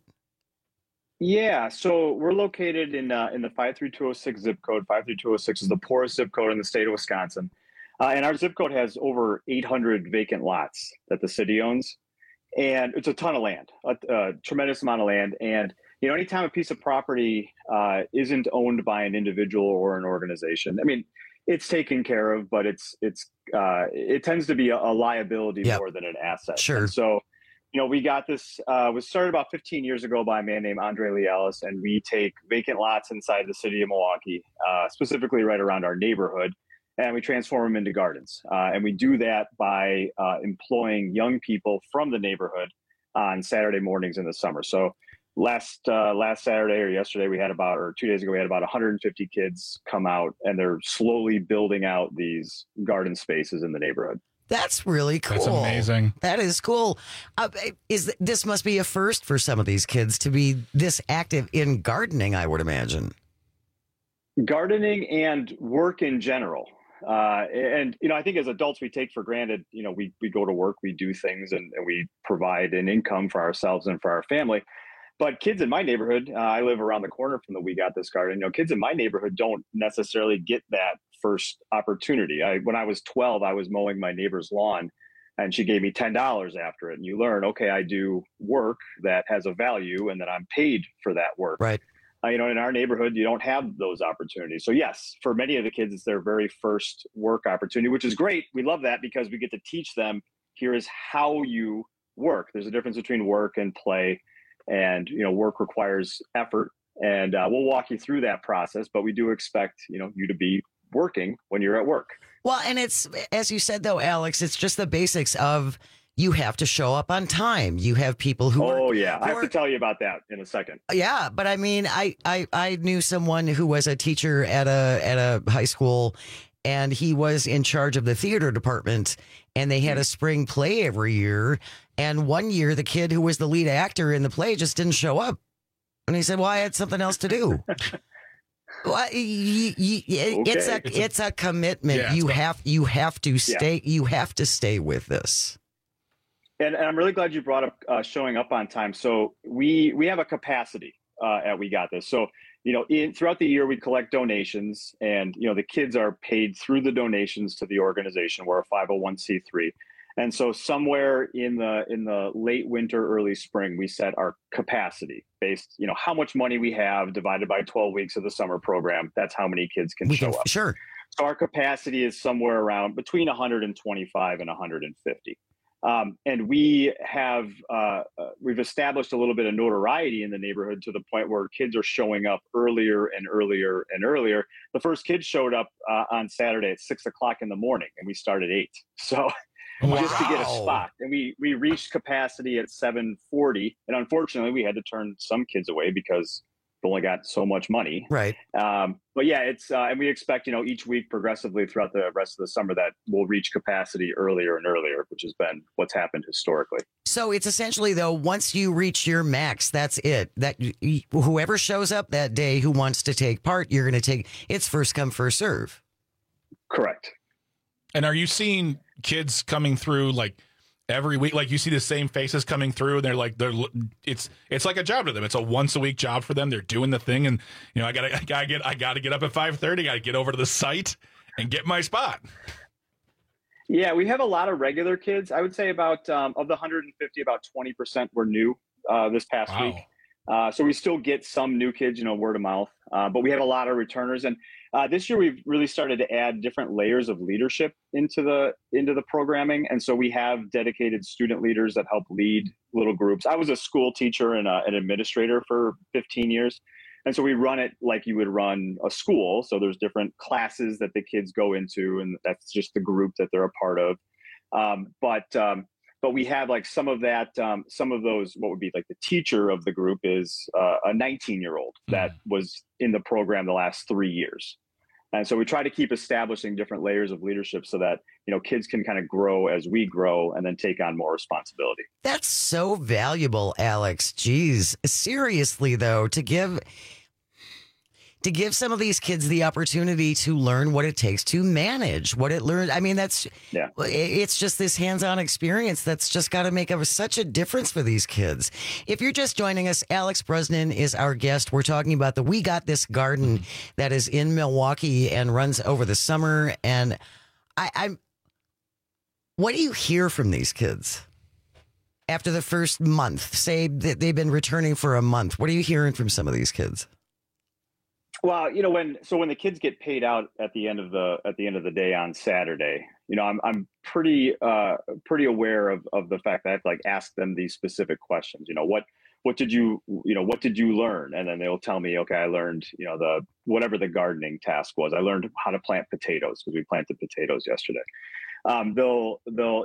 Yeah, so we're located in uh, in the five three two zero six zip code. five three two zero six is the poorest zip code in the state of Wisconsin. Uh, and our zip code has over eight hundred vacant lots that the city owns. And it's a ton of land, a, a tremendous amount of land. And, you know, anytime a piece of property uh, isn't owned by an individual or an organization, I mean, it's taken care of, but it's, it's uh, it tends to be a, a liability yep. more than an asset. Sure. And so, you know, we got this, uh, was started about fifteen years ago by a man named Andre Lee Ellis, and we take vacant lots inside the city of Milwaukee, uh, specifically right around our neighborhood, and we transform them into gardens. Uh, and we do that by uh, employing young people from the neighborhood on Saturday mornings in the summer. So last uh, last Saturday or yesterday, we had about, or two days ago, we had about one hundred fifty kids come out, and they're slowly building out these garden spaces in the neighborhood. That's really cool. That's amazing. That is cool. Uh, is this must be a first for some of these kids to be this active in gardening, I would imagine. Gardening and work in general. Uh, and, you know, I think as adults, we take for granted, you know, we, we go to work, we do things, and, and we provide an income for ourselves and for our family. But kids in my neighborhood, uh, I live around the corner from the We Got This garden. You know, kids in my neighborhood don't necessarily get that first opportunity. I, when I was twelve, I was mowing my neighbor's lawn, and she gave me ten dollars after it. And you learn, okay, I do work that has a value, and that I'm paid for that work. Right. Uh, you know, in our neighborhood, you don't have those opportunities. So yes, for many of the kids, it's their very first work opportunity, which is great. We love that because we get to teach them, here is how you work. There's a difference between work and play. And, you know, work requires effort, and uh, we'll walk you through that process, but we do expect, you know, you to be working when you're at work. Well, and it's, as you said, though, Alex, it's just the basics of you have to show up on time. You have people who Oh, are, yeah. who I have are, to tell you about that in a second. Yeah. But I mean, I, I, I knew someone who was a teacher at a at a high school, and he was in charge of the theater department, and they had a spring play every year. And one year, the kid who was the lead actor in the play just didn't show up. And he said, well, I had something else to do. Well, you, you, it, Okay. it's a It's a- it's a commitment. Yeah, you it's a- have you have to stay you have to stay with this. And, and I'm really glad you brought up uh, showing up on time. So we we have a capacity uh, at We Got This. So you know, in, throughout the year we collect donations, and you know the kids are paid through the donations to the organization. We're a five oh one c three, and so somewhere in the in the late winter, early spring, we set our capacity based. You know how much money we have divided by twelve weeks of the summer program. That's how many kids can We show can, up. sure. So our capacity is somewhere around between one hundred twenty-five and one hundred fifty. Um, and we have uh, uh, we've established a little bit of notoriety in the neighborhood to the point where kids are showing up earlier and earlier and earlier. The first kid showed up uh, on Saturday at six o'clock in the morning, and we started eight. So just to get a spot, and we we reached capacity at seven forty. And unfortunately, we had to turn some kids away because we only got so much money. Right. Um, but yeah, it's uh, and we expect you know each week progressively throughout the rest of the summer that we'll reach capacity earlier and earlier, which has been what's happened historically. So it's essentially though, once you reach your max, that's it. That y- whoever shows up that day who wants to take part, you're going to take. It's first come, first serve. Correct. And are you seeing kids coming through like every week? Like you see the same faces coming through, and they're like, they're it's it's like a job to them. It's a once a week job for them. They're doing the thing, and you know, I gotta I gotta get I gotta get up at five thirty. Got to get over to the site and get my spot. Yeah, we have a lot of regular kids. I would say about um, of the one hundred fifty, about twenty percent were new uh, this past Wow. week. Uh, so we still get some new kids, you know, word of mouth, uh, but we have a lot of returners. And uh, this year we've really started to add different layers of leadership into the into the programming. And so we have dedicated student leaders that help lead little groups. I was a school teacher and a, an administrator for fifteen years. And so we run it like you would run a school. So there's different classes that the kids go into, and that's just the group that they're a part of. Um, but um, but we have like some of that, um, some of those, what would be like the teacher of the group is uh, a nineteen year old that was in the program the last three years. And so we try to keep establishing different layers of leadership so that, you know, kids can kind of grow as we grow and then take on more responsibility. That's so valuable, Alex. Jeez. Seriously, though, to give to give some of these kids the opportunity to learn what it takes to manage what it learned. I mean, that's yeah. It's just this hands-on experience that's just got to make a, such a difference for these kids. If you're just joining us, Alex Brosnan is our guest. We're talking about the We Got This garden that is in Milwaukee and runs over the summer. And I, I'm, what do you hear from these kids after the first month? Say that they've been returning for a month. What are you hearing from some of these kids? Well, you know, when so when the kids get paid out at the end of the at the end of the day on Saturday, you know, I'm I'm pretty uh pretty aware of of the fact that I have to like ask them these specific questions. You know, what what did you you know what did you learn? And then they'll tell me, okay, I learned you know the whatever the gardening task was. I learned how to plant potatoes because we planted potatoes yesterday. Um, they'll they'll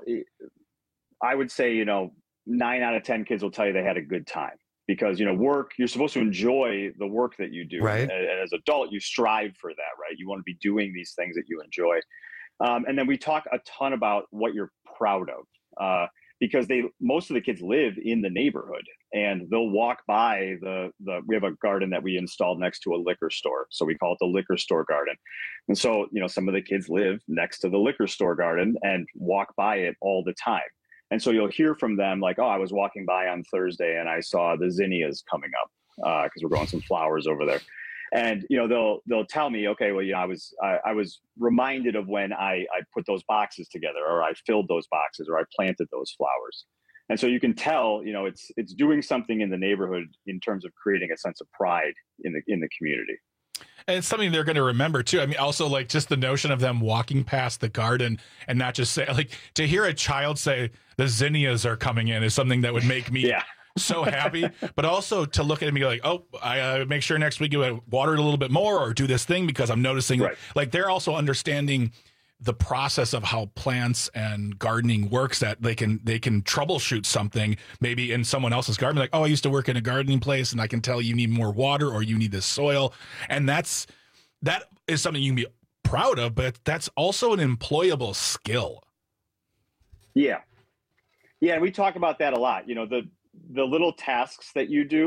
I would say you know nine out of ten kids will tell you they had a good time. Because, you know, work, you're supposed to enjoy the work that you do. Right. And, and as an adult, you strive for that, right? You want to be doing these things that you enjoy. Um, and then we talk a ton about what you're proud of. Uh, because they most of the kids live in the neighborhood and they'll walk by the, the we have a garden that we installed next to a liquor store. So we call it the liquor store garden. And so, you know, some of the kids live next to the liquor store garden and walk by it all the time. And so you'll hear from them like, oh, I was walking by on Thursday and I saw the zinnias coming up because uh, we're growing some flowers over there. And, you know, they'll they'll tell me, okay, well, you know, I was I, I was reminded of when I, I put those boxes together or I filled those boxes or I planted those flowers. And so you can tell, you know, it's it's doing something in the neighborhood in terms of creating a sense of pride in the in the community. And it's something they're going to remember too. I mean, also like just the notion of them walking past the garden and not just say like to hear a child say the zinnias are coming in is something that would make me yeah. so happy. But also to look at it and be like, oh, I uh, make sure next week you water it a little bit more or do this thing because I'm noticing right. like they're also understanding the process of how plants and gardening works, that they can they can troubleshoot something maybe in someone else's garden, like, oh, I used to work in a gardening place and I can tell you need more water or you need this soil. And that's that is something you can be proud of, but that's also an employable skill. Yeah. Yeah, and we talk about that a lot. You know, the the little tasks that you do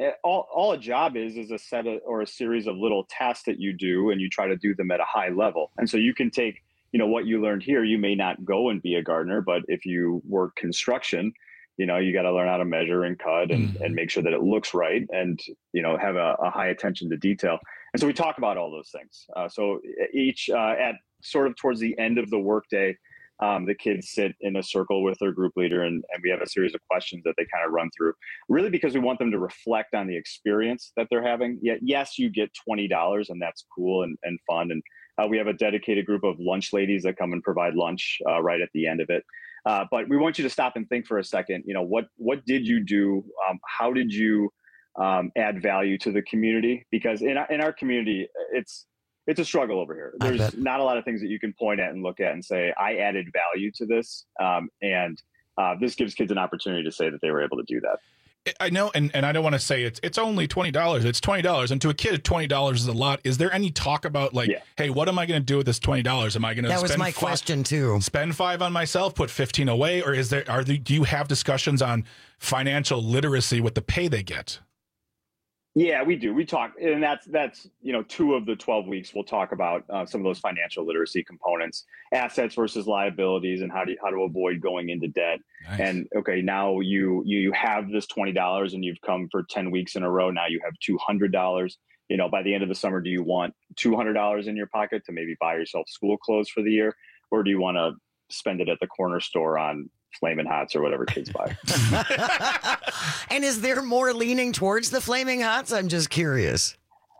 all, all a job is is a set of, or a series of little tasks that you do, and you try to do them at a high level. And so you can take, you know, what you learned here. You may not go and be a gardener, but if you work construction, you know, you got to learn how to measure and cut and, mm-hmm. and make sure that it looks right, and, you know, have a, a high attention to detail. And so we talk about all those things. Uh, so each uh, at sort of towards the end of the workday, Um, the kids sit in a circle with their group leader, and, and we have a series of questions that they kind of run through, really because we want them to reflect on the experience that they're having. Yet, yes, you get twenty dollars, and that's cool and, and fun. And uh, we have a dedicated group of lunch ladies that come and provide lunch uh, right at the end of it. Uh, but we want you to stop and think for a second, you know, what, what did you do? Um, how did you um, add value to the community? Because in our, in our community, it's, It's a struggle over here. There's not a lot of things that you can point at and look at and say, I added value to this. Um, and uh, this gives kids an opportunity to say that they were able to do that. I know. And, and I don't want to say it's, it's only twenty dollars. It's twenty dollars. And to a kid, twenty dollars is a lot. Is there any talk about like, yeah. hey, what am I going to do with this twenty dollars? Am I going to That was my five, question too. Spend five on myself, put fifteen away? Or is there, are the, do you have discussions on financial literacy with the pay they get? Yeah, we do. We talk, and that's, that's, you know, two of the twelve weeks, we'll talk about uh, some of those financial literacy components, assets versus liabilities, and how to, how to avoid going into debt. Nice. And okay, now you, you, you have this twenty dollars and you've come for ten weeks in a row. Now you have two hundred dollars. You know, by the end of the summer, do you want two hundred dollars in your pocket to maybe buy yourself school clothes for the year? Or do you want to spend it at the corner store on Flamin' Hots or whatever kids buy? And is there more leaning towards the Flaming Hots? I'm just curious.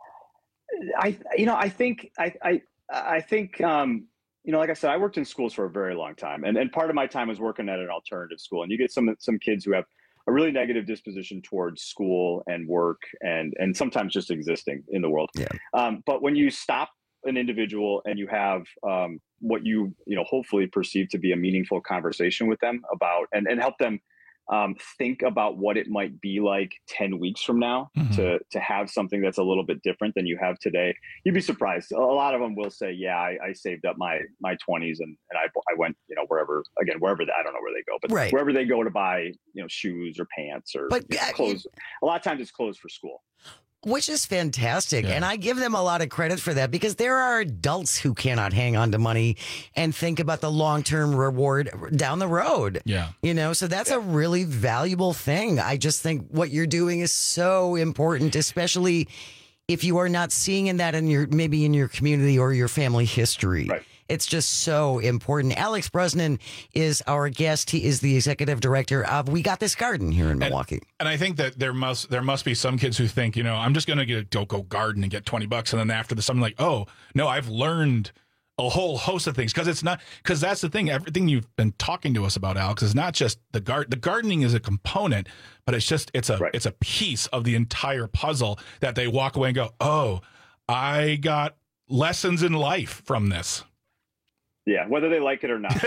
I, you know, I think, I, I, I think, um, you know, like I said, I worked in schools for a very long time, and, and part of my time was working at an alternative school. And you get some, some kids who have a really negative disposition towards school and work, and, and sometimes just existing in the world. Yeah. Um, but when you stop an individual and you have, um, what you, you know, hopefully perceive to be a meaningful conversation with them about, and, and help them um, think about what it might be like ten weeks from now, mm-hmm. to, to have something that's a little bit different than you have today. You'd be surprised. A lot of them will say, yeah, I, I saved up my, my twenties and, and I, I went, you know, wherever, again, wherever, the, I don't know where they go, but right. wherever they go to buy, you know, shoes or pants or but, you know, uh, clothes. A lot of times it's clothes for school. Which is fantastic. Yeah. And I give them a lot of credit for that, because there are adults who cannot hang on to money and think about the long-term reward down the road. Yeah. You know, so that's yeah. a really valuable thing. I just think what you're doing is so important, especially if you are not seeing in that in your, maybe in your community or your family history. Right. It's just so important. Alex Brosnan is our guest. He is the executive director of We Got This Garden here in Milwaukee. And, and I think that there must there must be some kids who think, you know, I'm just going to get go go garden and get twenty bucks, and then after the summer, like, oh no, I've learned a whole host of things, because it's not because that's the thing. Everything you've been talking to us about, Alex, is not just the garden. The gardening is a component, but it's just it's a right. it's a piece of the entire puzzle that they walk away and go, oh, I got lessons in life from this. Yeah, whether they like it or not.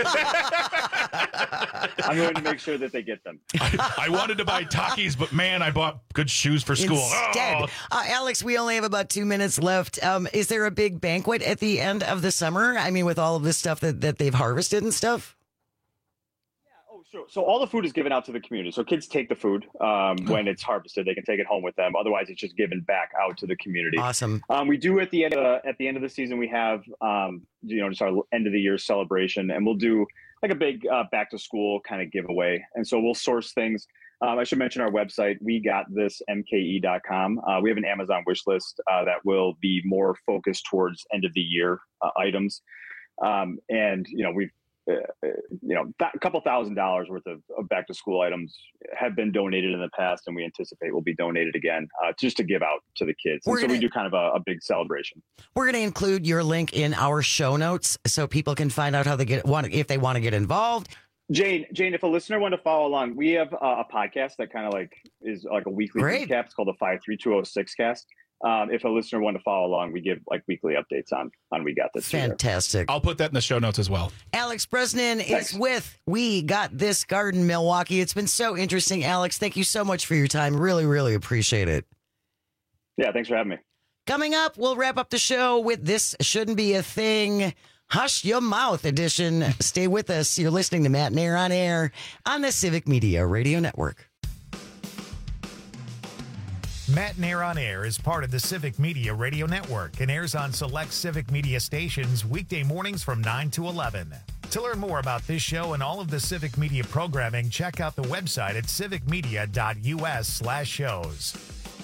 I'm going to make sure that they get them. I, I wanted to buy Takis, but man, I bought good shoes for school. Instead, oh. uh, Alex, we only have about two minutes left. Um, is there a big banquet at the end of the summer? I mean, with all of this stuff that, that they've harvested and stuff? So, so all the food is given out to the community. So kids take the food um, when it's harvested. They can take it home with them. Otherwise, it's just given back out to the community. Awesome. Um, we do at the end of the, at the end of the season, we have um, you know just our end of the year celebration, and we'll do like a big uh, back to school kind of giveaway. And so we'll source things. Um, I should mention our website, we got this M K E dot com. Uh, we have an Amazon wish list uh, that will be more focused towards end of the year uh, items. Um, and you know we've. Uh, you know, th- a couple thousand dollars worth of, of back to school items have been donated in the past, and we anticipate will be donated again, uh, just to give out to the kids. And We're so gonna, we do kind of a, a big celebration. We're going to include your link in our show notes so people can find out how they get want if they want to get involved. Jane, Jane, if a listener wanted to follow along, we have uh, a podcast that kind of like is like a weekly Great. recap. It's called the five three two oh six cast. Um, if a listener wanted to follow along, we give like weekly updates on on We Got This. Fantastic. I'll put that in the show notes as well. Alex Brosnan Thanks. is with We Got This Garden Milwaukee. It's been so interesting, Alex. Thank you so much for your time. Really, really appreciate it. Yeah, thanks for having me. Coming up, we'll wrap up the show with This Shouldn't Be a Thing. Hush Your Mouth edition. Stay with us. You're listening to Matt Nair on Air on the Civic Media Radio Network. Matt Nair on Air is part of the Civic Media Radio Network and airs on select Civic Media stations weekday mornings from nine to eleven. To learn more about this show and all of the Civic Media programming, check out the website at civicmedia.us slash shows.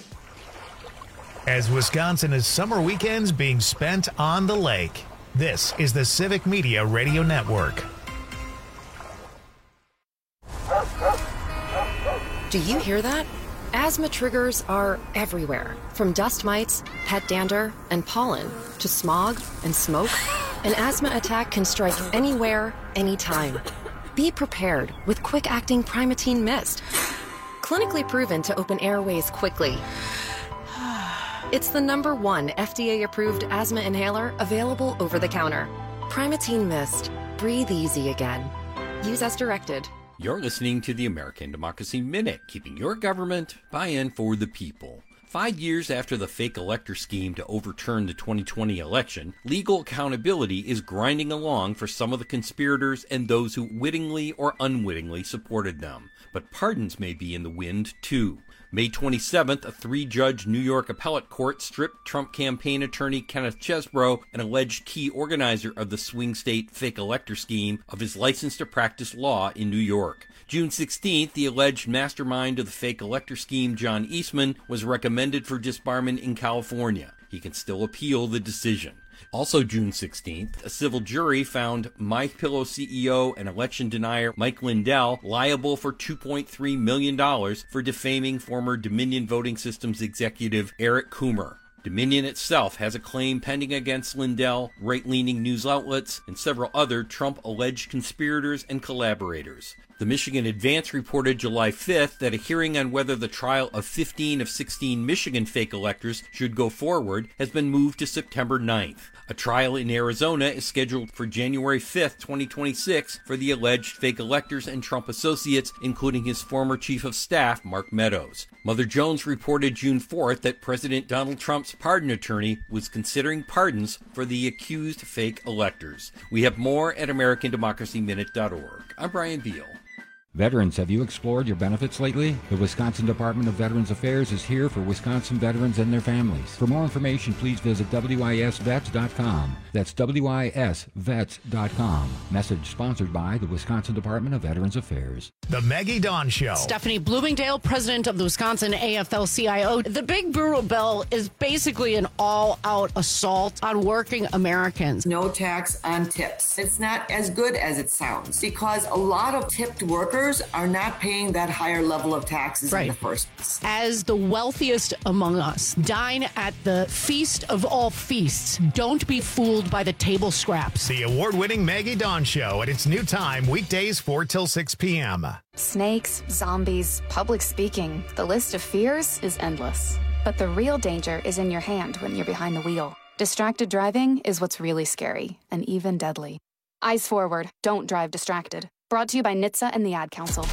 As Wisconsin is summer weekends being spent on the lake, this is the Civic Media Radio Network. Do you hear that? Asthma triggers are everywhere, from dust mites, pet dander, and pollen, to smog and smoke. An asthma attack can strike anywhere, anytime. Be prepared with quick-acting Primatene Mist. Clinically proven to open airways quickly. It's the number one F D A-approved asthma inhaler available over the counter. Primatene Mist. Breathe easy again. Use as directed. You're listening to the American Democracy Minute, keeping your government buy-in for the people. Five years after the fake elector scheme to overturn the twenty twenty election, legal accountability is grinding along for some of the conspirators and those who wittingly or unwittingly supported them. But pardons may be in the wind, too. May twenty-seventh, a three-judge New York appellate court stripped Trump campaign attorney Kenneth Chesebro, an alleged key organizer of the swing state fake elector scheme, of his license to practice law in New York. June sixteenth, the alleged mastermind of the fake elector scheme, John Eastman, was recommended for disbarment in California. He can still appeal the decision. Also June sixteenth, a civil jury found MyPillow C E O and election denier Mike Lindell liable for two point three million dollars for defaming former Dominion Voting Systems executive Eric Coomer. Dominion itself has a claim pending against Lindell, right-leaning news outlets, and several other Trump-alleged conspirators and collaborators. The Michigan Advance reported July fifth that a hearing on whether the trial of fifteen of sixteen Michigan fake electors should go forward has been moved to September ninth. A trial in Arizona is scheduled for January fifth, twenty twenty-six for the alleged fake electors and Trump associates, including his former chief of staff, Mark Meadows. Mother Jones reported June fourth that President Donald Trump's pardon attorney was considering pardons for the accused fake electors. We have more at American Democracy Minute dot org. I'm Brian Beal. Veterans, have you explored your benefits lately? The Wisconsin Department of Veterans Affairs is here for Wisconsin veterans and their families. For more information, please visit W I S vets dot com. That's W I S vets dot com. Message sponsored by the Wisconsin Department of Veterans Affairs. The Maggie Dawn Show. Stephanie Bloomingdale, president of the Wisconsin A F L C I O. The Big Brutal Bill is basically an all-out assault on working Americans. No tax on tips. It's not as good as it sounds because a lot of tipped workers are not paying that higher level of taxes right. in the first place. As the wealthiest among us, dine at the feast of all feasts. Don't be fooled by the table scraps. The award-winning Maggie Dawn Show at its new time, weekdays four till six p.m. Snakes, zombies, public speaking. The list of fears is endless. But the real danger is in your hand when you're behind the wheel. Distracted driving is what's really scary and even deadly. Eyes forward. Don't drive distracted. Brought to you by N H T S A and the Ad Council.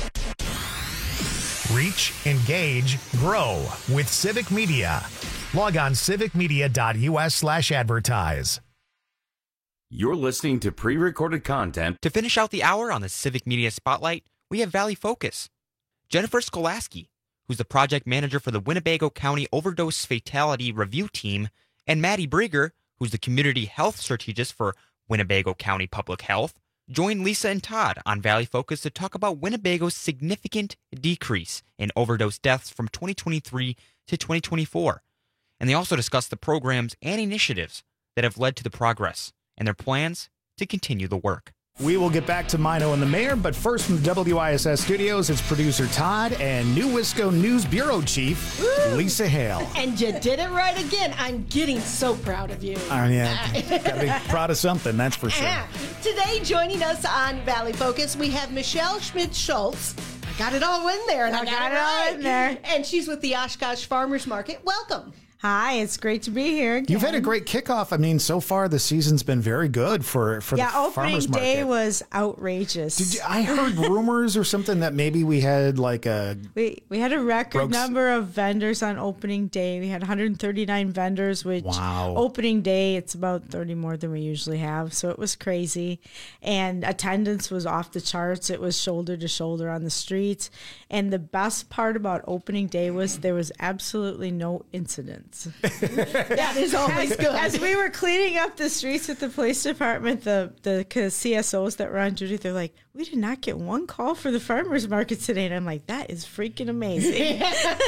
Reach, engage, grow with Civic Media. Log on civicmedia.us slash advertise. You're listening to pre-recorded content. To finish out the hour on the Civic Media Spotlight, we have Valley Focus. Jennifer Skolaski, who's the project manager for the Winnebago County Overdose Fatality Review Team, and Maddie Brieger, who's the community health strategist for Winnebago County Public Health, join Lisa and Todd on Valley Focus to talk about Winnebago's significant decrease in overdose deaths from twenty twenty-three to twenty twenty-four. And they also discuss the programs and initiatives that have led to the progress and their plans to continue the work. We will get back to Mino and the Mayor, but first from the W I S S studios, it's producer Todd and New Wisco News Bureau Chief Woo! Lisa Hale. And you did it right again. I'm getting so proud of you. Oh, yeah. Gotta be proud of something, that's for sure. Today, joining us on Valley Focus, we have Michelle Schmidt-Schultz. I got it all in there, and I, I got, got it all right. in there. And she's with the Oshkosh Farmers Market. Welcome. Hi, it's great to be here again. You've had a great kickoff. I mean, so far the season's been very good for, for yeah, the farmers market. opening day was outrageous. Did you, I heard rumors or something that maybe we had like a... We we had a record Brooks. number of vendors on opening day. We had one hundred thirty-nine vendors, which Wow. opening day, it's about thirty more than we usually have. So it was crazy. And attendance was off the charts. It was shoulder to shoulder on the streets. And the best part about opening day was there was absolutely no incidents. That is always as, good. As we were cleaning up the streets at the police department, the, the C S Os that were on duty, they're like, we did not get one call for the farmers market today. And I'm like, that is freaking amazing.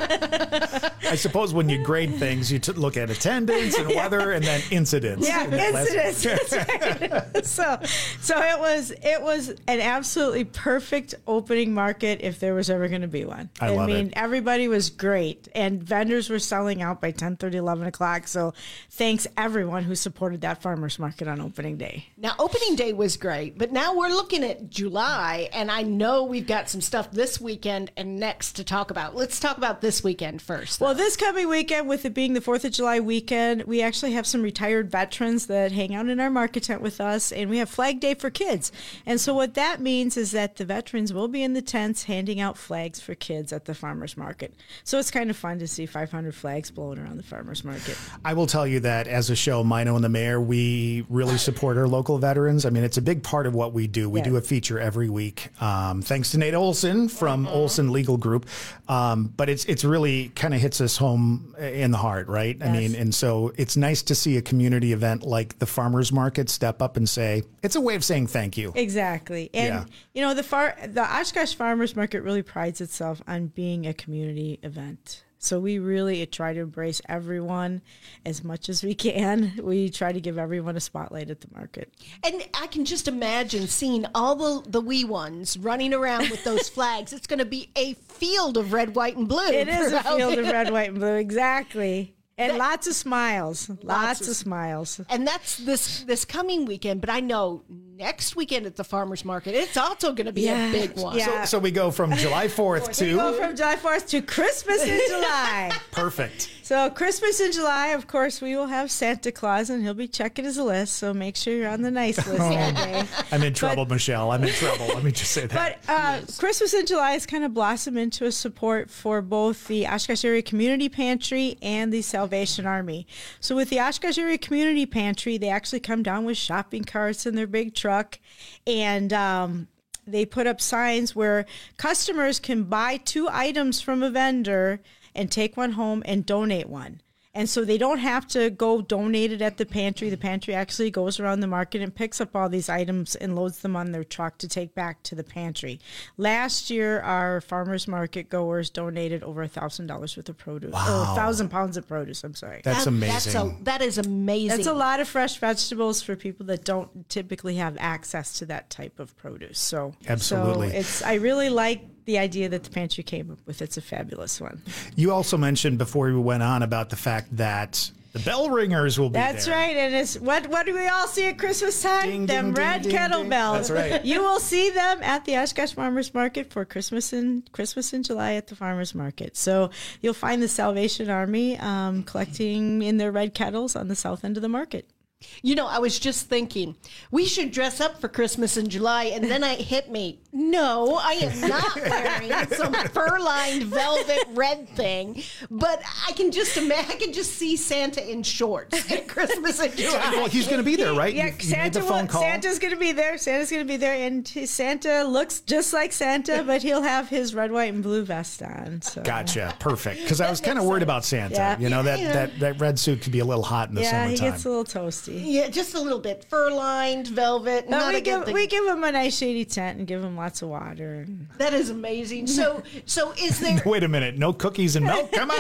I suppose when you grade things, you t- look at attendance and weather and then incidents. Yeah, incidents. That's right. so, so it was it was an absolutely perfect opening market if there was ever going to be one. I love mean, it. everybody was great, and vendors were selling out by ten thirty, eleven o'clock. So, thanks everyone who supported that farmers market on opening day. Now, opening day was great, but now we're looking at July, and I know we've got some stuff this weekend and next to talk about. Let's talk about this weekend first. Well, this coming weekend, with it being the fourth of July weekend, we actually have some retired veterans that hang out in our market tent with us, and we have Flag Day for kids. And so what that means is that the veterans will be in the tents handing out flags for kids at the farmers market. So it's kind of fun to see five hundred flags blowing around the farmers market. I will tell you that as a show, Mino and the Mayor, we really support our local veterans. I mean, it's a big part of what we do. We Yeah. do a feature every week. Um, thanks to Nate Olson from Mm-hmm. Olson Legal Group. Um, but it's it's really kind of hits us home in the heart, right? I Yes. mean, and so it's nice to see a community event like the farmers market step up and say, it's a way of saying thank you. Exactly. And, Yeah. you know, the far the Oshkosh Farmers Market really prides itself on being a community event. So we really try to embrace everyone as much as we can. We try to give everyone a spotlight at the market. And I can just imagine seeing all the, the wee ones running around with those flags. It's going to be a field of red, white, and blue. It is a throughout field the- of red, white, and blue. Exactly. And That- lots of smiles. Lots, Lots of, of- smiles. And that's this this coming weekend. But I know next weekend at the farmers market, it's also going to be Yeah. a big one. Yeah. So we go from July fourth We go to... from July fourth to Christmas in July. Perfect. So Christmas in July, of course, we will have Santa Claus, and he'll be checking his list. So make sure you're on the nice list that day. I'm in trouble, Michelle. I'm in trouble. Let me just say that. But uh, Christmas in July has kind of blossomed into a support for both the Oshkosh Area Community Pantry and the Salvation Army. So with the Oshkosh Area Community Pantry, they actually come down with shopping carts in their big truck, and um, they put up signs where customers can buy two items from a vendor and take one home and donate one. And so they don't have to go donate it at the pantry. The pantry actually goes around the market and picks up all these items and loads them on their truck to take back to the pantry. Last year, our farmers market goers donated over a thousand dollars worth of produce, Wow. or a thousand pounds of produce. I'm sorry. That's That- amazing. That's a, that is amazing. That's a lot of fresh vegetables for people that don't typically have access to that type of produce. So Absolutely. so it's I really like the idea that the pantry came up with. It's a fabulous one. You also mentioned before we went on about the fact that the bell ringers will be That's there. right, and it's what what do we all see at Christmas time? Ding, them ding, red ding, ding, kettle ding. bells. That's right. You will see them at the Oshkosh Farmers Market for Christmas in Christmas in July at the farmers market. So you'll find the Salvation Army um, collecting in their red kettles on the south end of the market. You know, I was just thinking, we should dress up for Christmas in July, and then it hit me. No, I am not wearing some fur-lined velvet red thing, but I can just imagine, I can just see Santa in shorts at Christmas in July. Well, he's going to be there, right? Yeah, You- you made Santa the phone will, call. Santa's going to be there. Santa's going to be there, and he- Santa looks just like Santa, but he'll have his red, white, and blue vest on. So. Gotcha. Perfect. Because I was kind of worried about Santa. Yeah. You know, that, Yeah. that, that red suit could be a little hot in the Yeah, he summertime. gets a little toasty. Yeah, just a little bit. Fur-lined, velvet. But not we a good give thing. we give him a nice shady tent and give him lots of water. That is amazing. So, so is there... Wait a minute. No cookies and milk? Come on.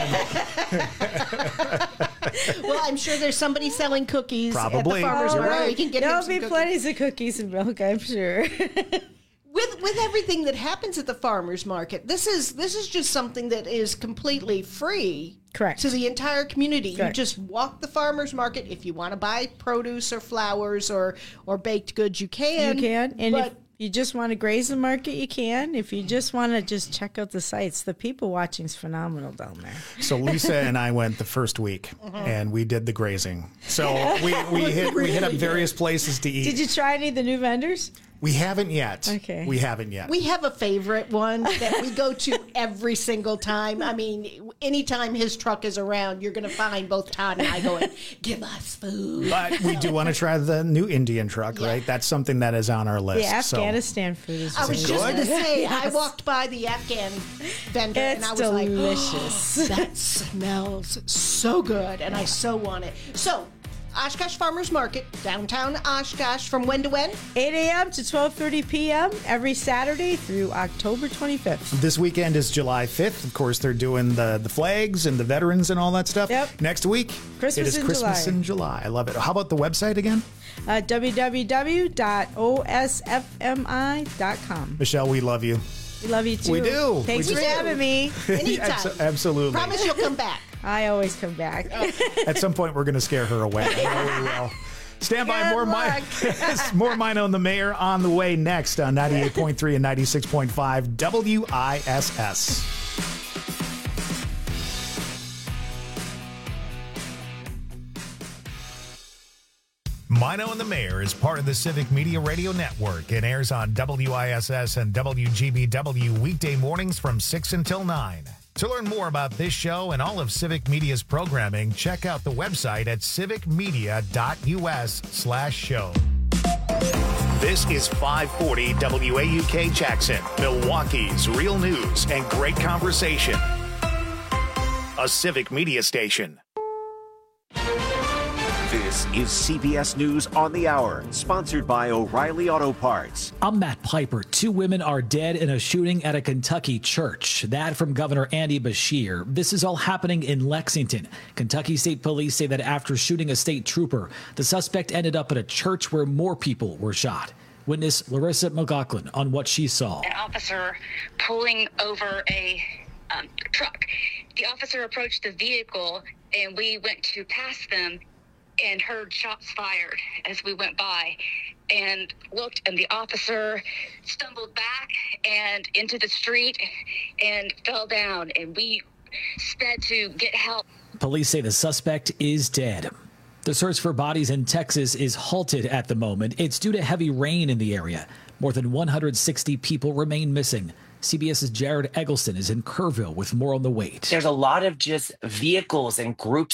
Well, I'm sure there's somebody selling cookies at Probably. the farmer's You're market. right. We can get him There'll some be cookies. plenty of cookies and milk, I'm sure. with with everything that happens at the farmers market, this is this is just something that is completely free. Correct. To the entire community. Correct. You just walk the farmers market. If you want to buy produce or flowers or or baked goods, you can. You can, and but if- you just want to graze the market, you can. If you just want to just check out the sites, the people watching is phenomenal down there. So Lisa and I went the first week, uh-huh. and we did the grazing. So we, we hit we hit up various places to eat. Did you try any of the new vendors? We haven't yet. Okay. We haven't yet. We have a favorite one that we go to every single time. I mean, anytime his truck is around, you're going to find both Todd and I going, give us food. But we do want to try the new Indian truck, yeah. right? That's something that is on our list. The Afghanistan so. food is I was good. just going to say, yes. I walked by the Afghan vendor it's and I was delicious. like, oh, that smells so good. And I so want it. So, Oshkosh Farmers Market, downtown Oshkosh, from when to when? eight a.m. to twelve thirty p.m. every Saturday through October twenty-fifth. This weekend is July fifth. Of course, they're doing the, the flags and the veterans and all that stuff. Yep. Next week, Christmas it is in Christmas July. in July. I love it. How about the website again? Uh, w w w dot o s f m i dot com. Michelle, we love you. We love you too. We do. Thanks we for do. having me. Anytime. Absolutely. Promise you'll come back. I always come back. At some point, we're going to scare her away. I know we will. Stand by. Good more my, more Mino and the Mayor on the way next on ninety-eight point three and ninety-six point five W I S S. Mino and the Mayor is part of the Civic Media Radio Network and airs on W I S S and W G B W weekday mornings from six until nine. To learn more about this show and all of Civic Media's programming, check out the website at civicmedia.us slash show. This is five forty W A U K Jackson, Milwaukee's real news and great conversation. A Civic Media station. This is C B S News on the Hour, sponsored by O'Reilly Auto Parts. I'm Matt Piper. Two women are dead in a shooting at a Kentucky church. That from Governor Andy Beshear. This is all happening in Lexington. Kentucky State Police say that after shooting a state trooper, the suspect ended up at a church where more people were shot. Witness Larissa McLaughlin on what she saw. An officer pulling over a um, truck. The officer approached the vehicle and we went to pass them and heard shots fired as we went by and looked, and the officer stumbled back and into the street and fell down, and we sped to get help. Police say the suspect is dead. The search for bodies in Texas is halted at the moment. It's due to heavy rain in the area. More than one hundred sixty people remain missing. CBS's Jared Eggleston is in Kerrville with more on the wait. There's a lot of just vehicles and groups